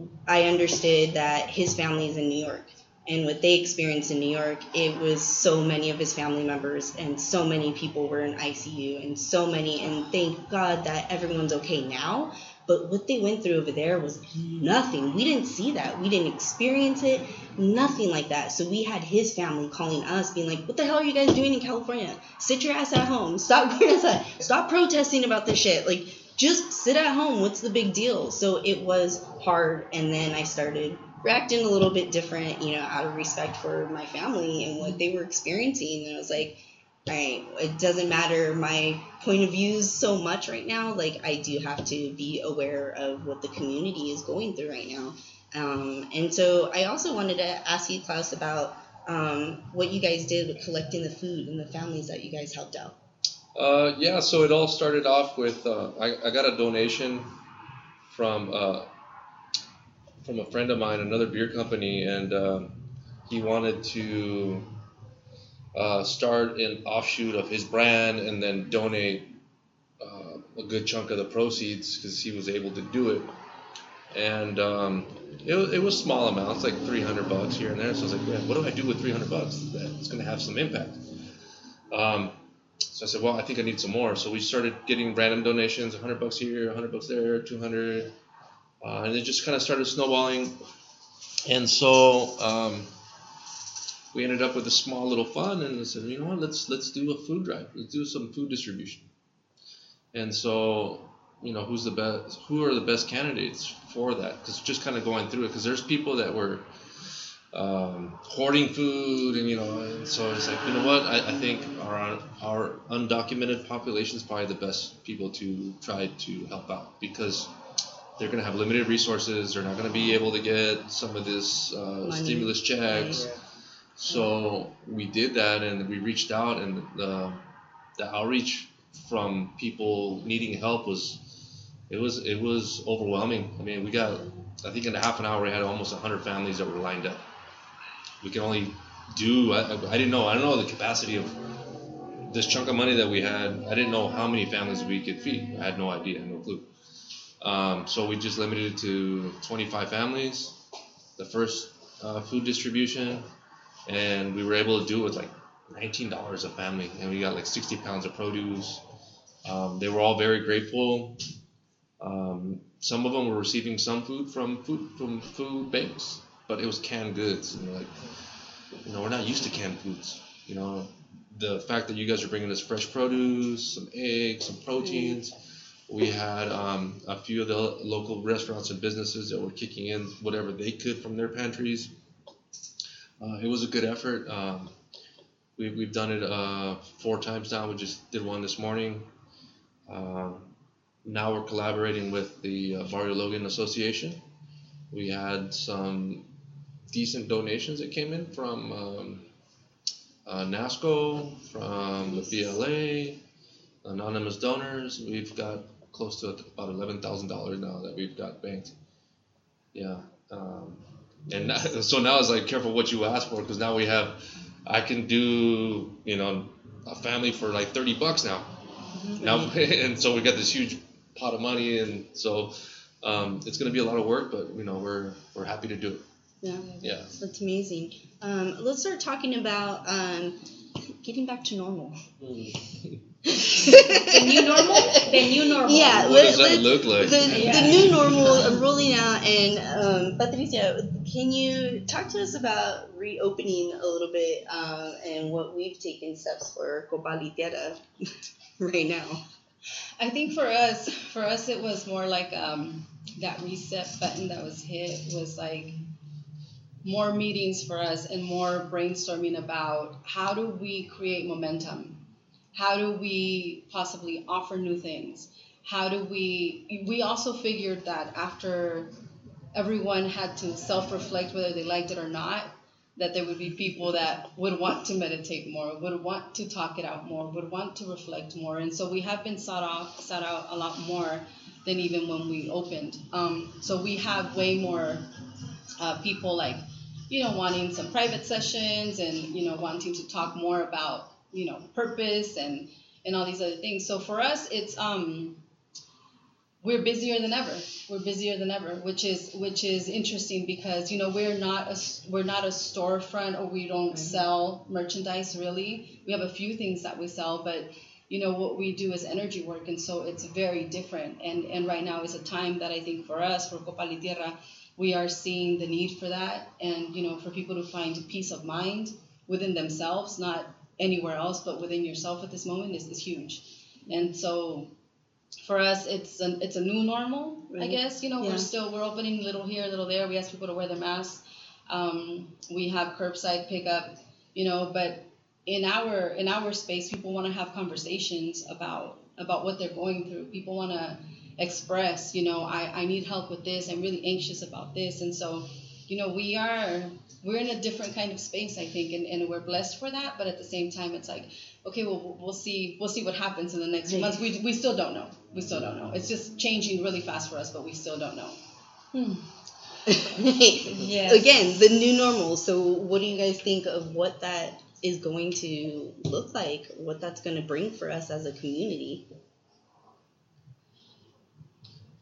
I understood that his family is in New York. And what they experienced in New York, it was so many of his family members and so many people were in I C U and so many, and thank God that everyone's okay now. But what they went through over there was nothing. We didn't see that. We didn't experience it. Nothing like that. So we had his family calling us, being like, what the hell are you guys doing in California? Sit your ass at home. Stop going outside. Stop protesting about this shit. Like, just sit at home. What's the big deal? So it was hard. And then I started reacting a little bit different, you know, out of respect for my family and what they were experiencing. And I was like, all right, it doesn't matter my point of views so much right now. Like, I do have to be aware of what the community is going through right now. Um, and so I also wanted to ask you, Klaus, about um, what you guys did with collecting the food and the families that you guys helped out. Uh, yeah, so it all started off with uh, I, I got a donation from uh, from a friend of mine, another beer company, and um, he wanted to uh, start an offshoot of his brand and then donate uh, a good chunk of the proceeds because he was able to do it. And um, it, was- it was small amounts, like three hundred bucks here and there. So I was like, man, what do I do with three hundred bucks that's going to have some impact? Um, so I said, well, I think I need some more. So we started getting random donations, one hundred bucks here, one hundred bucks there, two hundred. Uh, and it just kind of started snowballing. And so um, we ended up with a small little fund, and I said, you know what, let's let's do a food drive. Let's do some food distribution. And so, you know, who's the best? Who are the best candidates for that? Because just kind of going through it, because there's people that were um, hoarding food, and you know, and so it's like, you know what? I, I think our our undocumented population is probably the best people to try to help out, because they're going to have limited resources. They're not going to be able to get some of this uh, stimulus checks. Yeah. So we did that, and we reached out, and the the outreach from people needing help was it was it was overwhelming. I mean, we got, I think in a half an hour we had almost one hundred families that were lined up. We can only do I, I didn't know I don't know the capacity of this chunk of money that we had. I didn't know how many families we could feed. I had no idea, no clue. Um, so we just limited it to twenty-five families, the first uh, food distribution, and we were able to do it with like nineteen dollars a family, and we got like sixty pounds of produce. Um, they were all very grateful. Um, some of them were receiving some food from food from food banks, but it was canned goods. And we're like, you know, we're not used to canned foods. You know, the fact that you guys are bringing us fresh produce, some eggs, some proteins. We had um, a few of the local restaurants and businesses that were kicking in whatever they could from their pantries. Uh, it was a good effort. Um, we, we've done it uh, four times now. We just did one this morning. Uh, now we're collaborating with the uh, Barrio Logan Association. We had some decent donations that came in from um, uh, NASCO, from the B L A, anonymous donors. We've got close to about eleven thousand dollars now that we've got banked. Yeah. Um, and now, so now it's like, careful what you ask for, because now we have, I can do, you know, a family for like thirty bucks now. Mm-hmm. Now, and so we got this huge pot of money, and so um, it's going to be a lot of work, but you know, we're we're happy to do it. Yeah. Yeah. That's amazing. Um, let's start talking about um, getting back to normal. The new normal? The new normal. Yeah. What does let- that let's- look like? The, Yeah. the new normal uh, rolling out, and um, Patricia, can you talk to us about reopening a little bit uh, and what we've taken steps for Copal y Tierra right now? I think for us, for us, it was more like um, that reset button that was hit was like more meetings for us and more brainstorming about how do we create momentum? How do we possibly offer new things? How do we, we also figured that after everyone had to self-reflect whether they liked it or not, that there would be people that would want to meditate more, would want to talk it out more, would want to reflect more. And so we have been sought out, sought out a lot more than even when we opened. Um, so we have way more uh, people like, you know, wanting some private sessions and, you know, wanting to talk more about, you know, purpose and, and all these other things. So for us, it's, um, we're busier than ever. We're busier than ever, which is which is interesting because, you know, we're not a we're not a storefront, or we don't sell merchandise really. We have a few things that we sell, but you know what we do is energy work, and so it's very different. And and right now is a time that I think for us, for Copal y Tierra, we are seeing the need for that, and you know, for people to find peace of mind within themselves, not anywhere else, but within yourself at this moment is, is huge. And so for us, it's a, it's a new normal, Right. I guess. You know, Yeah. we're still, we're opening a little here, a little there. We ask people to wear their masks. Um, we have curbside pickup, you know, but in our, in our space, people want to have conversations about, about what they're going through. People want to express, you know, I, I need help with this. I'm really anxious about this. And so, you know, we are, we're in a different kind of space, I think, and, and we're blessed for that. But at the same time, it's like, okay, well, we'll see, we'll see what happens in the next few months. We, we still don't know. We still don't know. It's just changing really fast for us, but we still don't know. Hmm. Yes. Again, the new normal. So what do you guys think of what that is going to look like, what that's going to bring for us as a community?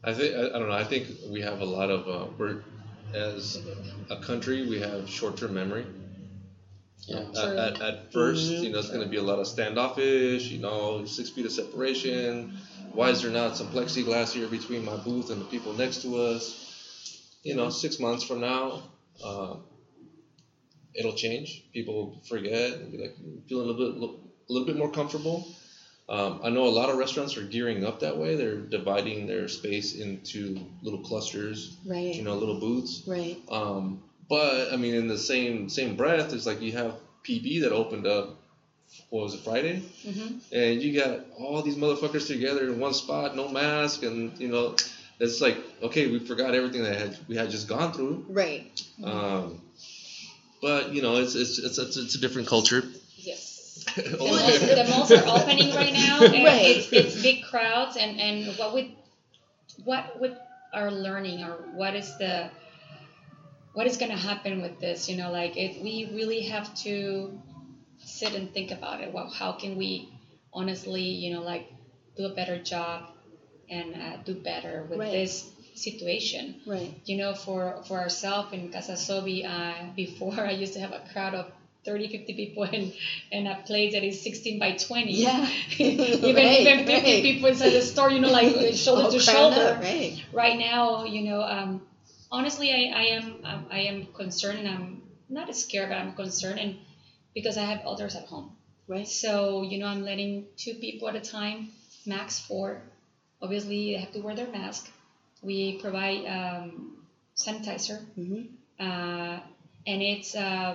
I think I, I don't know. I think we have a lot of uh, we're as a country we have short-term memory. Yeah. At, True. at, at first, Mhm. you know, it's going to be a lot of standoffish. You know, six feet of separation. Why is there not some plexiglass here between my booth and the people next to us? You know, six months from now, uh, it'll change. People will forget and be like feeling a little bit, a little bit more comfortable. Um, I know a lot of restaurants are gearing up that way. They're dividing their space into little clusters, Right. you know, little booths. Right. Um, but I mean, in the same same breath, it's like you have P B that opened up. What was it, Friday? Mm-hmm. And you got all these motherfuckers together in one spot, no mask, and you know, it's like, okay, we forgot everything that had, we had just gone through. Right. Um, but you know, it's it's it's it's, it's a different culture. Yes. Over The malls, there. the malls are opening right now, and Right. it's, it's big crowds. And, and what would what would our learning, or what is the what is going to happen with this? You know, like it, we really have to sit and think about it. Well, how can we honestly, you know, like do a better job and uh, do better with Right. this situation? Right. You know, for for ourselves in Casa Sobi, uh, before I used to have a crowd of thirty, fifty people in, in a place that is sixteen by twenty. Yeah. even Right, even fifty right. people inside the store, you know, like shoulder All to crammed shoulder. up, right. Right now, you know, um, honestly, I, I am um, I am concerned, and I'm not scared, but I'm concerned, and because I have others at home. Right. So, you know, I'm letting two people at a time, max four. Obviously, they have to wear their mask. We provide um, sanitizer, Mm-hmm. uh, and it's uh,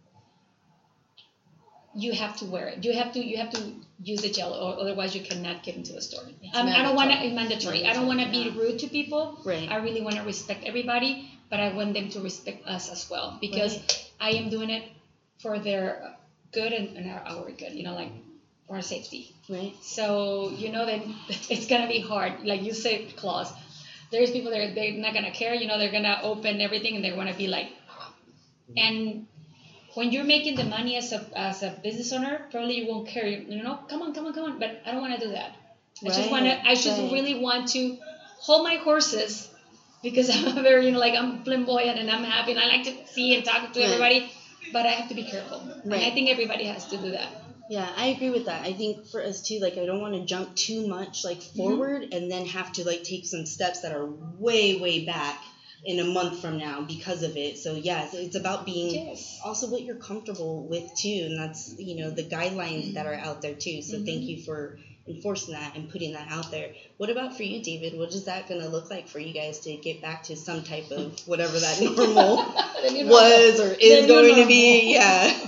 you have to wear it. You have to you have to use the gel, or otherwise you cannot get into the store. Um, I don't want to mandatory. I don't want to be rude to people. Right. I really want to respect everybody, but I want them to respect us as well, because Right. I am doing it for their good and, and our, our good. You know, like for our safety. Right. So you know that it's gonna be hard. Like you said, Claus, there's people that are, they're not gonna care. You know, they're gonna open everything and they're gonna be like, and when you're making the money as a as a business owner, probably you won't care. You know, come on, come on, come on. But I don't want to do that. I just Right, want to. I just right. really want to hold my horses, because I'm a very, you know, like I'm flamboyant and I'm happy and I like to see and talk to Right. everybody. But I have to be careful. And I Right. think everybody has to do that. Yeah, I agree with that. I think for us too, like I don't want to jump too much like forward and then have to like take some steps that are way, way back in a month from now because of it. So yes, it's about being Yes. also what you're comfortable with too, and that's, you know, the guidelines that are out there too. So thank you for enforcing that and putting that out there. What about for you, David? What is that going to look like for you guys to get back to some type of whatever that normal The new was normal. or is The new going to normal. be? Yeah.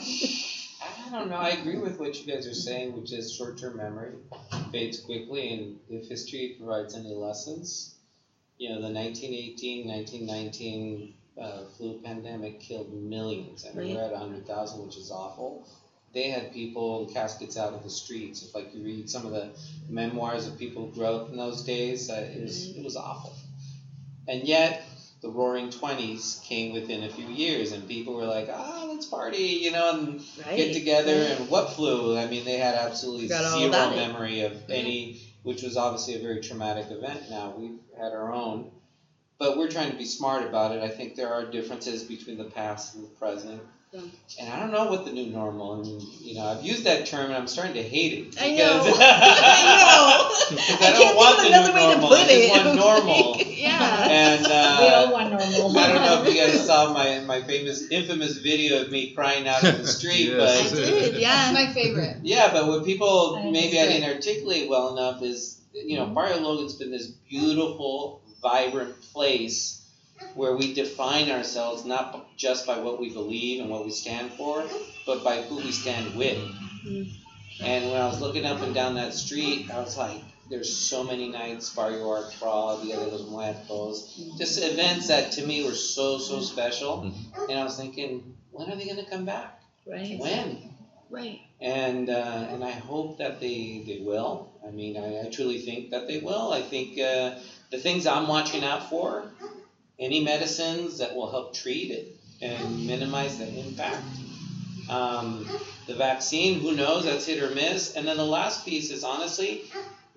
I don't know. I agree with what you guys are saying, which is short-term memory fades quickly, and if history provides any lessons, you know, the nineteen eighteen, nineteen nineteen uh, flu pandemic killed millions, and Right. we're at one hundred thousand, which is awful. They had people, caskets out of the streets. If like you read some of the memoirs of people who grew up in those days, uh, it was it was awful. And yet, the Roaring Twenties came within a few years, and people were like, "Ah, let's party," you know, and Right. get together. Right. And what flu? I mean, they had absolutely Forgot all zero about it. memory of any, which was obviously a very traumatic event. Now we've had our own, but we're trying to be smart about it. I think there are differences between the past and the present. Yeah. And I don't know what the new normal. I mean, you know, I've used that term and I'm starting to hate it. I know. because- I know. Because I I, can't don't want think the of another new way to normal. put I it. just want normal. Yeah. And uh, We all want normal. I don't know if you guys saw my, my famous, infamous video of me crying out in the street, Yes. I but did, That's yeah. my favorite. yeah, but what people I maybe I understand. didn't articulate well enough is, you know, Barrio Logan's been this beautiful, vibrant place where we define ourselves not just by what we believe and what we stand for, but by who we stand with. Mm. And when I was looking up and down that street, I was like, there's so many nights, Barrio Art Crawl, Dia de los Muertos, just events that to me were so, so special. And I was thinking, when are they going to come back? Right. When? Right. And uh, and I hope that they, they will. I mean, I, I truly think that they will. I think uh, the things I'm watching out for, any medicines that will help treat it and minimize the impact. Um, the vaccine, who knows, that's hit or miss. And then the last piece is honestly,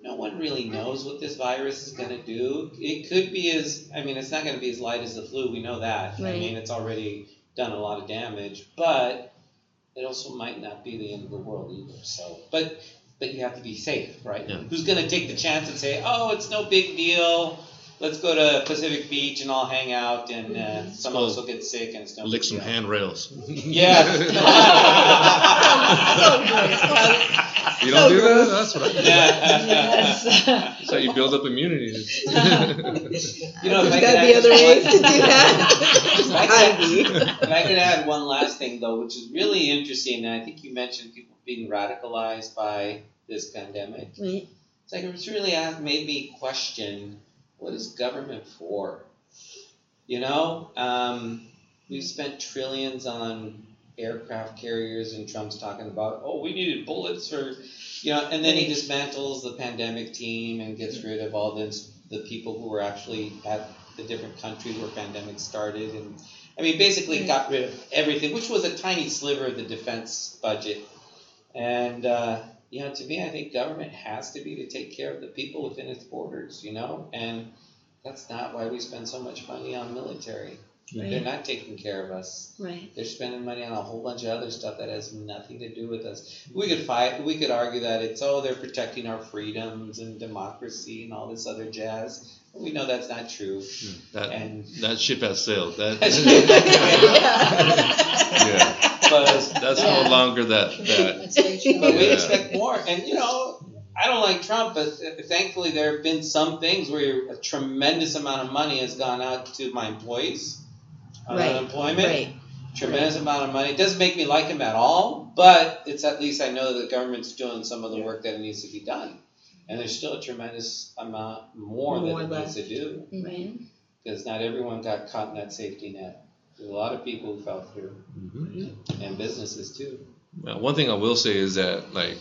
no one really knows what this virus is going to do. It could be as, I mean, it's not going to be as light as the flu. We know that. Right. I mean, it's already done a lot of damage, but it also might not be the end of the world either. So, but but you have to be safe, right? Yeah. Who's going to take the chance and say, oh, it's no big deal. Let's go to Pacific Beach and all hang out, and uh, some of us will get sick, and it's no Lick big some deal. handrails. Yeah. You don't do that? That's what I do. Yes. That's how you build up immunity. You know, if I There's could gotta add be other just ways one- to do that. There's I gotta could- be. If I could add one last thing, though, which is really interesting, and I think you mentioned people being radicalized by this pandemic. Right. It's like it's really asked, made me question, what is government for? You know, um, we've spent trillions on aircraft carriers, and Trump's talking about, oh, we needed bullets for, you know, and then he dismantles the pandemic team and gets rid of all this, the people who were actually at the different countries where pandemics started, and I mean, basically got rid of everything, which was a tiny sliver of the defense budget. And, uh, you know, to me, I think government has to be to take care of the people within its borders, you know, and that's not why we spend so much money on military. Right. They're not taking care of us. Right. They're spending money on a whole bunch of other stuff that has nothing to do with us. We could fight. We could argue that it's, oh, they're protecting our freedoms and democracy and all this other jazz. We know that's not true. That, And that ship has sailed. That, Yeah. yeah. but That's Yeah. no longer that. that That's very true. But we Yeah. expect more. And, you know, I don't like Trump, but thankfully there have been some things where a tremendous amount of money has gone out to my employees on Right. unemployment. Right. Tremendous amount of money. It doesn't make me like him at all, but it's at least I know that the government's doing some of the work that needs to be done. And there's still a tremendous amount more, More that it left. needs to do. Right. Because not everyone got caught in that safety net. There's a lot of people who fell through, Mhm. and businesses too. Now, one thing I will say is that, like,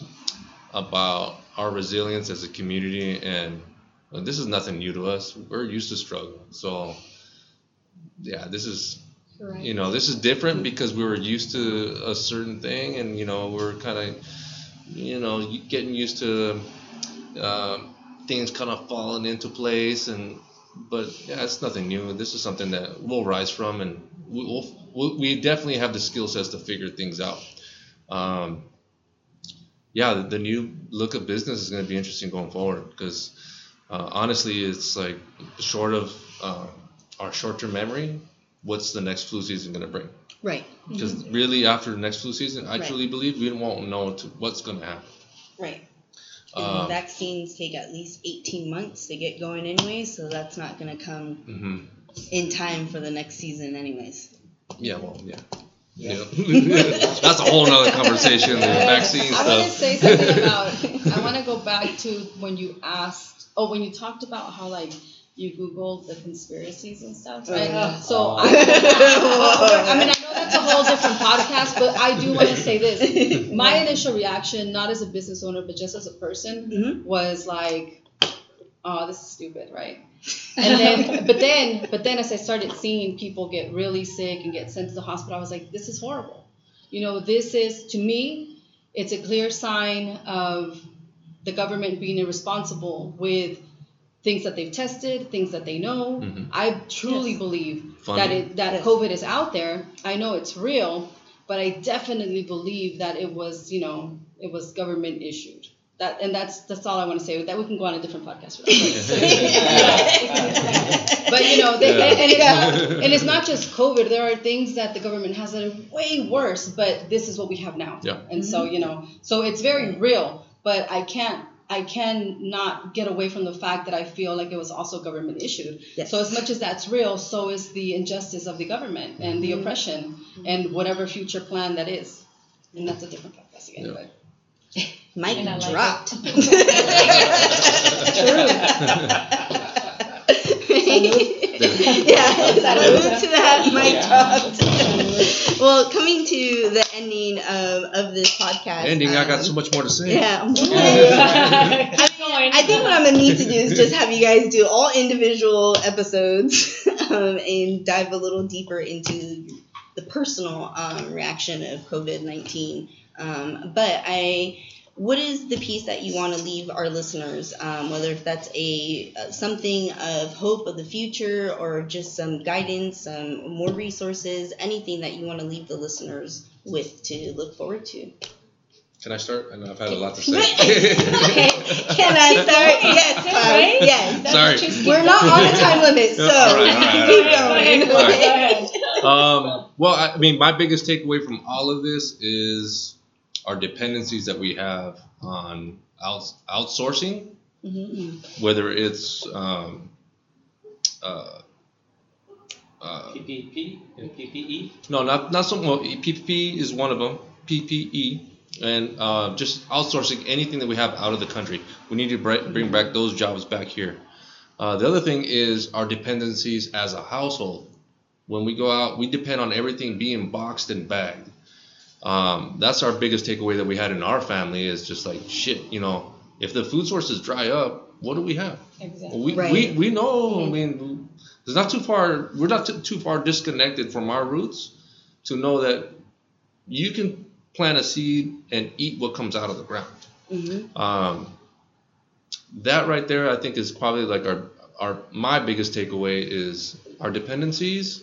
about our resilience as a community, and well, this is nothing new to us. We're used to struggle. So, yeah, this is, Correct. you know, this is different because we were used to a certain thing, and, you know, we're kind of, you know, getting used to um, things kind of falling into place, and but yeah, it's nothing new. This is something that we'll rise from, and we we'll, we'll, we definitely have the skill sets to figure things out. Um, yeah, the, the new look of business is going to be interesting going forward because uh, honestly, it's like short of uh, our short-term memory, what's the next flu season going to bring? Right. Because really, after the next flu season, I Right. truly believe we won't know to what's going to happen. Right. And Um, vaccines take at least eighteen months to get going anyway, so that's not going to come mhm. in time for the next season anyways. Yeah, well, yeah. Yeah. Yeah. That's a whole nother conversation, the vaccine I want to stuff. say something about. I want to go back to when you asked. Oh, when you talked about how like you Googled the conspiracies and stuff, right? Uh, so oh. I, I mean, I know that's a whole different podcast, but I do want to say this. My initial reaction, not as a business owner, but just as a person, Mhm. was like, "Oh, this is stupid," right? And then, but then, but then, as I started seeing people get really sick and get sent to the hospital, I was like, "This is horrible." You know, this is to me, it's a clear sign of the government being irresponsible with things that they've tested, things that they know. Mhm. I truly Yes. believe Funding. that it that Yes. COVID is out there. I know it's real, but I definitely believe that it was, you know, it was government issued. That and that's that's all I want to say. That we can go on a different podcast for that. But you know, they, Yeah. and, and, it's not, and it's not just COVID. There are things that the government has that are way worse, but this is what we have now. Yeah. And so, you know, so it's very real, but I can't, I cannot get away from the fact that I feel like it was also government issued. Yes. So as much as that's real, so is the injustice of the government and the oppression and whatever future plan that is. And that's a different podcast again. Yeah. But Mic And I like dropped. Yeah, salute to that. Mic Yeah. dropped. Well, coming to the ending of, of this podcast. Ending, I got um, so much more to say. Yeah. Keep going. I think what I'm gonna need to do is just have you guys do all individual episodes um, and dive a little deeper into the personal um, reaction of COVID nineteen. Um, but I what is the piece that you want to leave our listeners? Um, whether if that's a uh, something of hope of the future, or just some guidance, some more resources, anything that you want to leave the listeners with to look forward to. Can I start? I know I've had a lot to say. Okay. Can I start? Yes, Right? yes. That's Sorry. interesting. We're not on a time limit, so All right, all right, keep all right. going. Go ahead. Um, well, I I mean, my biggest takeaway from all of this is our dependencies that we have on out, outsourcing, Mhm. whether it's um, uh, uh, P P P and P P E. no, not not so. Well, P P P is one of them. P P E, and uh, just outsourcing anything that we have out of the country. We need to br- bring back those jobs back here. Uh, the other thing is our dependencies as a household. When we go out, we depend on everything being boxed and bagged. Um, that's our biggest takeaway that we had in our family is just like, shit, you know, if the food sources dry up, what do we have? Exactly. We, Right. we, we know, I mean, it's not too far, we're not too, too far disconnected from our roots to know that you can plant a seed and eat what comes out of the ground. Mhm. Um, that right there, I think is probably like our, our, my biggest takeaway is our dependencies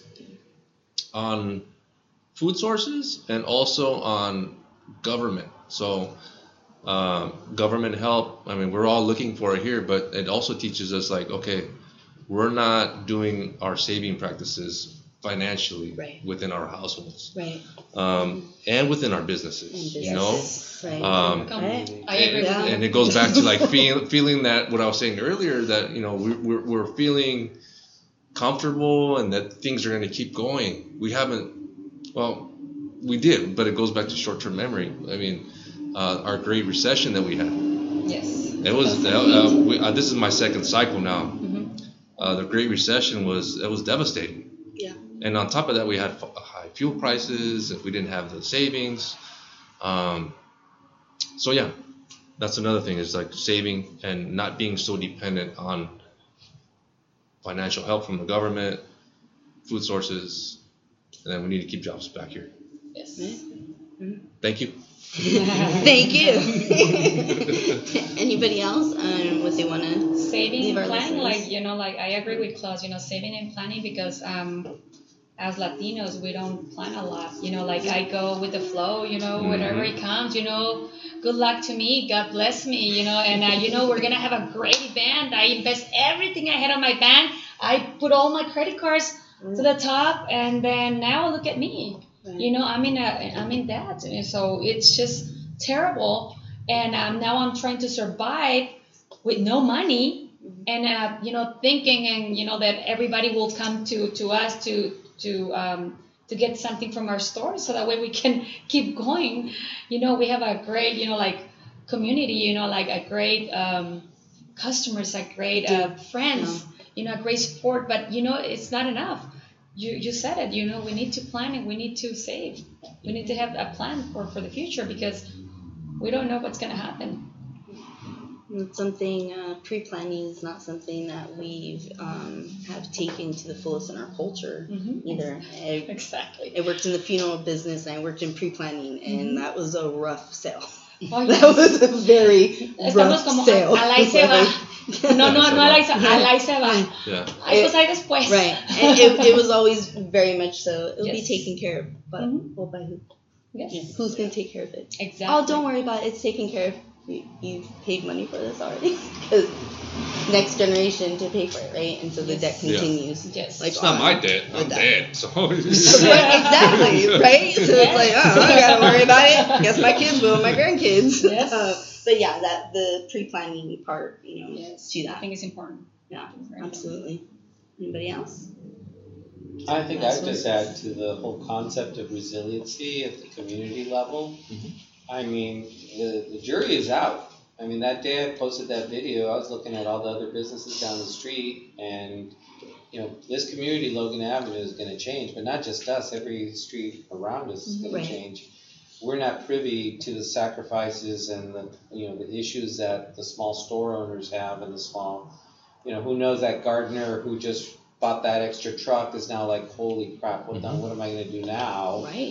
on food sources and also on government. So um, government help, I mean, we're all looking for it here, but it also teaches us like, okay, we're not doing our saving practices financially Right. within our households Right. um, and within our businesses, And you know? businesses, Right. Um, Come. I agree with Yeah. you. and it goes back to like feel, feeling that what I was saying earlier, that you know we, we're, we're feeling comfortable and that things are going to keep going. We haven't, well, we did, but it goes back to short-term memory. I mean, uh, our Great Recession that we had. Yes. It was uh, uh, we, uh, this is my second cycle now. Mhm. Uh, the Great Recession was it was devastating. Yeah. And on top of that, we had f- high fuel prices. If we didn't have the savings, um, so yeah, that's another thing is like saving and not being so dependent on financial help from the government, food sources, and then we need to keep jobs back here. Yes. Thank you. Thank you. Anybody else on what they want to? Saving Leave our and planning, listeners. like you know, like I agree with Klaus. You know, saving and planning because um, as Latinos, we don't plan a lot. You know, like I go with the flow. You know, whatever it comes. You know, good luck to me. God bless me. You know, and uh, you know we're gonna have a great band. I invest everything I had on my band. I put all my credit cards to the top, and then now look at me. You know, I'm in a, I'm in that, and so it's just terrible. And um, now I'm trying to survive with no money, and uh, you know, thinking and you know that everybody will come to, to us to to um, to get something from our store, so that way we can keep going. You know, we have a great, you know, like community. You know, like a great um, customers, a great uh, friends. You know, a great support. But you know, it's not enough. You, you said it, you know, we need to plan and we need to save. We need to have a plan for, for the future because we don't know what's going to happen. It's something uh, pre-planning is not something that we've um, have taken to the fullest in our culture Mm-hmm. either. I, Exactly. I worked in the funeral business and I worked in pre-planning, and that was a rough sale. Oh, That yes. was a very Estamos rough como, sale. a la y se va. No, no, no a la y se, a la y se va. Yeah. Ay, pues ahí después. Right, and it, it was always very much so. It'll Yes. be taken care of, but Mhm. well, by who? Yes. Who's gonna take care of it? Exactly. Oh, don't worry about it. It's taken care of. You, you've paid money for this already, because next generation to pay for it, right? And so the Yes. debt Yeah. continues. Yes. Like, It's not on my debt. I'm with that. dead. So Exactly, right? So it's like, oh, I don't gotta worry about it. Guess my kids will, my grandkids. Yes. Uh, but yeah, that the pre-planning part, you know, Yes. to I that. think it's important. Yeah, Very absolutely. Anybody else? I think Last I'd one. just add to the whole concept of resiliency at the community level. I mean, the, the jury is out. I mean, that day I posted that video, I was looking at all the other businesses down the street, and you know, this community, Logan Avenue, is going to change, but not just us. Every street around us is going Right. to change. We're not privy to the sacrifices and the you know the issues that the small store owners have, and the small, you know, who knows that gardener who just bought that extra truck is now like, holy crap, what, the, what am I going to do now? Right.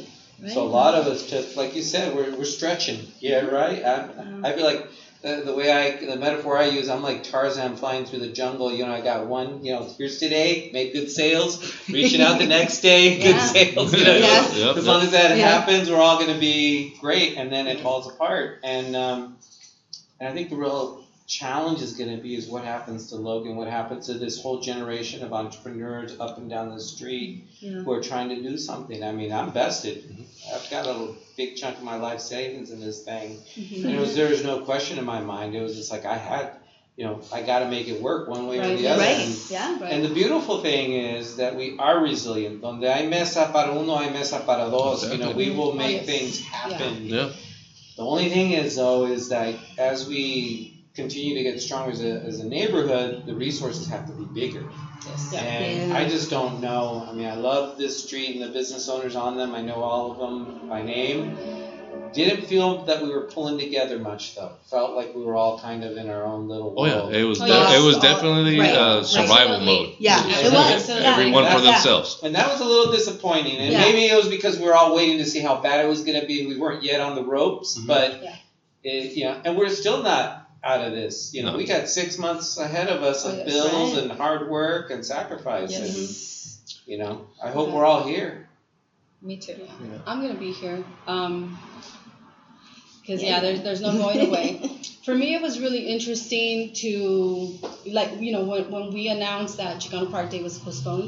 So a lot of us just, like you said, we're, we're stretching. Yeah, right? I, I feel like the, the way I, the metaphor I use, I'm like Tarzan flying through the jungle. You know, I got one, you know, here's today, make good sales, reaching out the next day, good Yeah. sales. You know, Yes. Yep, as long yep. as that Yeah. happens, we're all going to be great, and then it falls apart. And, um, and I think the real challenge is going to be is what happens to Logan, what happens to this whole generation of entrepreneurs up and down the street Yeah. who are trying to do something. I mean, I'm vested. I've got a big chunk of my life savings in this thing. Mhm. And it was, there was no question in my mind. It was just like I had, you know, I got to make it work one way or Right. the other. Right. And, Yeah. Right. and the beautiful thing is that we are resilient. Donde hay mesa para uno, hay mesa para dos. You know, we will make yes. things happen. Yeah. The only thing is, though, is that as we continue to get stronger as a, as a neighborhood, the resources have to be bigger. Yes. And Yeah. I just don't know. I mean, I love this street and the business owners on them. I know all of them by name. Didn't feel that we were pulling together much, though. Felt like we were all kind of in our own little Oh world. yeah, it was Oh, de- yes. it was All- definitely right, uh, right. survival Absolutely. mode. Yeah, Yeah. it was. Absolutely. Yeah. Everyone for Yeah. themselves. And that was a little disappointing. And Yeah. maybe it was because we were all waiting to see how bad it was going to be. We weren't yet on the ropes, Mhm. but Yeah. it, you know, and we're still not out of this. You know, No. we got six months ahead of us of Oh, yes. bills Right. and hard work and sacrifice. Yes. And, you know, I hope we're all here. Me too. I'm gonna be here. Um, Because yeah, there's there's no going away. For me, it was really interesting to like you know when when we announced that Chicano Park Day was postponed,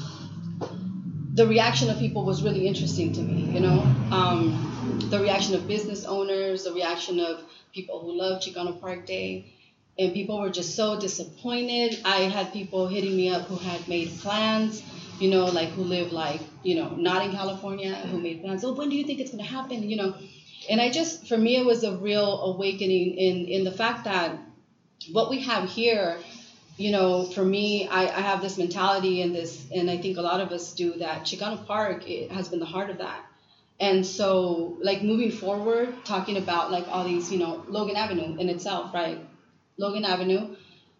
the reaction of people was really interesting to me. You know, um, the reaction of business owners, the reaction of people who love Chicano Park Day, and people were just so disappointed. I had people hitting me up who had made plans. You know, like who live like you know not in California, who made plans. Oh, when do you think it's gonna happen? You know. And I just, for me, it was a real awakening in, in the fact that what we have here, you know, for me, I, I have this mentality and this, and I think a lot of us do, that Chicano Park it has been the heart of that. And so, like, moving forward, talking about, like, all these, you know, Logan Avenue in itself, right? Logan Avenue,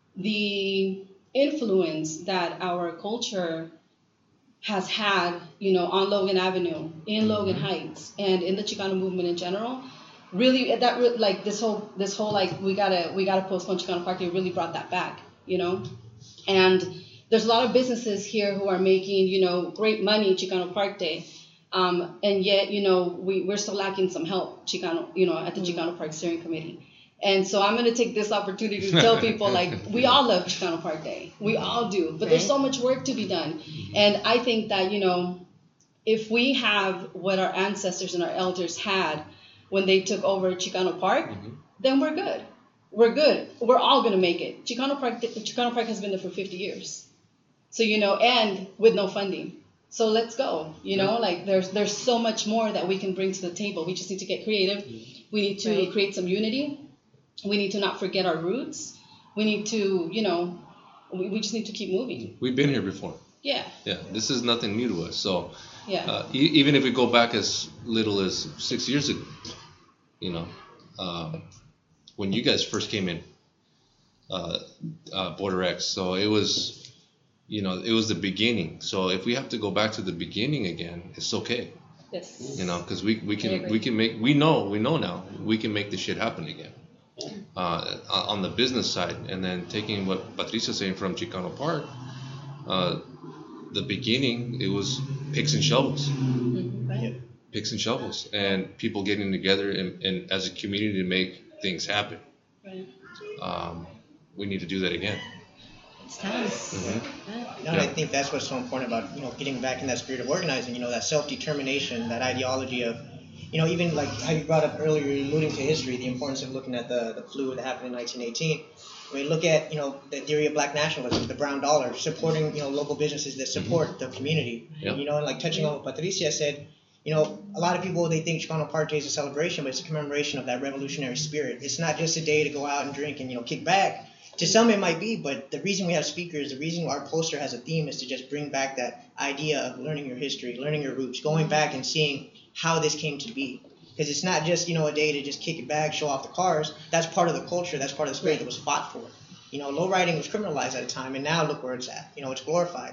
the influence that our culture has had, you know, on Logan Avenue, in Logan Heights, and in the Chicano movement in general, really that re- like this whole this whole like we gotta we gotta postpone Chicano Park Day really brought that back, you know, and there's a lot of businesses here who are making you know great money Chicano Park Day, um, and yet you know we we're still lacking some help Chicano you know at the mm-hmm. Chicano Park Steering Committee. And so I'm going to take this opportunity to tell people, like, we all love Chicano Park Day. We all do. But there's so much work to be done. And I think that, you know, if we have what our ancestors and our elders had when they took over Chicano Park, mm-hmm. then we're good. We're good. We're all going to make it. Chicano Park, Chicano Park has been there for fifty years. So, you know, and with no funding. So let's go. You know, like there's there's so much more that we can bring to the table. We just need to get creative. We need to right. create some unity. We need to not forget our roots. We need to, you know, we, we just need to keep moving. We've been here before. Yeah. Yeah, this is nothing new to us. So, yeah. uh, e- even if we go back as little as six years ago, you know, uh, when you guys first came in, uh, uh, Border X, so it was, you know, it was the beginning. So if we have to go back to the beginning again, it's okay. Yes. You know, because we, we can we can make we know we know now we can make this shit happen again. Uh, on the business side, and then taking what Patricia's saying from Chicano Park, uh, the beginning it was picks and shovels, Mm-hmm. Right. picks and shovels, and people getting together and, and as a community to make things happen. Right. Um, we need to do that again. It's time. Mm-hmm. No, yeah. I think that's what's so important about you know getting back in that spirit of organizing. You know, that self-determination, that ideology of. You know, even like how you brought up earlier, alluding to history, the importance of looking at the, the flu that happened in nineteen eighteen. When you look at, you know, the theory of black nationalism, the brown dollar, supporting, you know, local businesses that support mm-hmm. the community. Yep. You know, and like touching on what Patricia said, you know, a lot of people, they think Chicano Park Day is a celebration, but it's a commemoration of that revolutionary spirit. It's not just a day to go out and drink and, you know, kick back. To some it might be, but the reason we have speakers, the reason our poster has a theme is to just bring back that idea of learning your history, learning your roots, going back and seeing how this came to be. Because it's not just, you know, a day to just kick it back, show off the cars. That's part of the culture. That's part of the spirit that was fought for. You know, low riding was criminalized at a time, and now look where it's at. You know, it's glorified.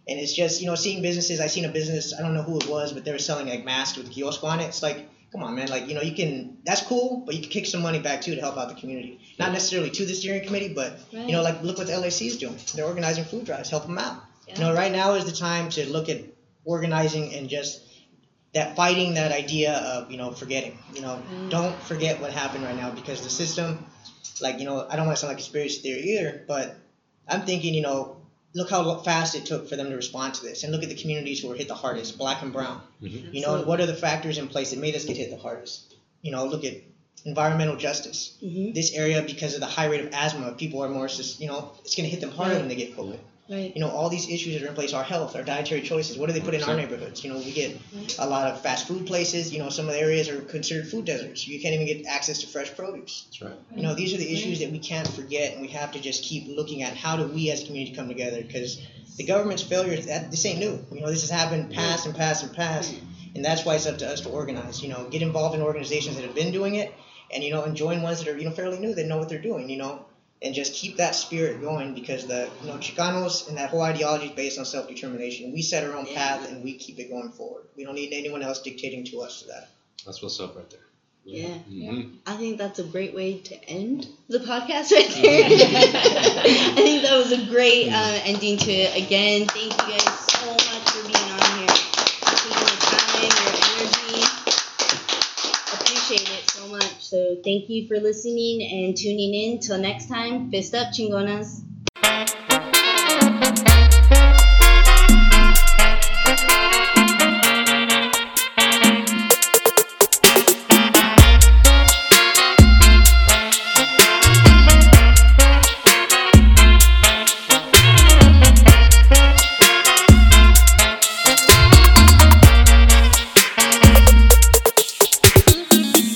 And it's just, you know, seeing businesses. I seen a business, I don't know who it was, but they were selling like masks with kiosk on it. It's like, come on, man. Like, you know, you can, that's cool, but you can kick some money back too to help out the community. Not necessarily to the steering committee, but, Right. you know, like look what the L A C is doing. They're organizing food drives, help them out. Yeah. You know, right now is the time to look at organizing and just that fighting that idea of, you know, forgetting. You know, Mm. don't forget what happened right now because the system, like, you know, I don't want to sound like conspiracy theory either, but I'm thinking, you know, look how fast it took for them to respond to this, and look at the communities who were hit the hardest, black and brown. Mhm. You know, and what are the factors in place that made us get hit the hardest? You know, look at environmental justice. Mm-hmm. This area, because of the high rate of asthma, people are more, sus- you know, it's going to hit them harder Right. when they get COVID. Right. You know, all these issues that are in place, our health, our dietary choices, what do they put in our Sure. neighborhoods? You know, we get a lot of fast food places. You know, some of the areas are considered food deserts. You can't even get access to fresh produce. That's right. You know, these are the issues that we can't forget, and we have to just keep looking at how do we as a community come together, because the government's failure, that, this ain't new. You know, this has happened past and past and past, and that's why it's up to us to organize. You know, get involved in organizations that have been doing it, and, you know, and join ones that are, you know, fairly new, that know what they're doing, you know, and just keep that spirit going, because the, you know, Chicanos and that whole ideology is based on self-determination. We set our own path, and we keep it going forward. We don't need anyone else dictating to us to that. That's what's up right there. Yeah. Mm-hmm. I think that's a great way to end the podcast right there. I think that was a great uh, ending to it. Again, thank you guys so much for being on here, taking the time, your energy. Appreciate it so much. So thank you for listening and tuning in. Till next time, fist up, chingonas.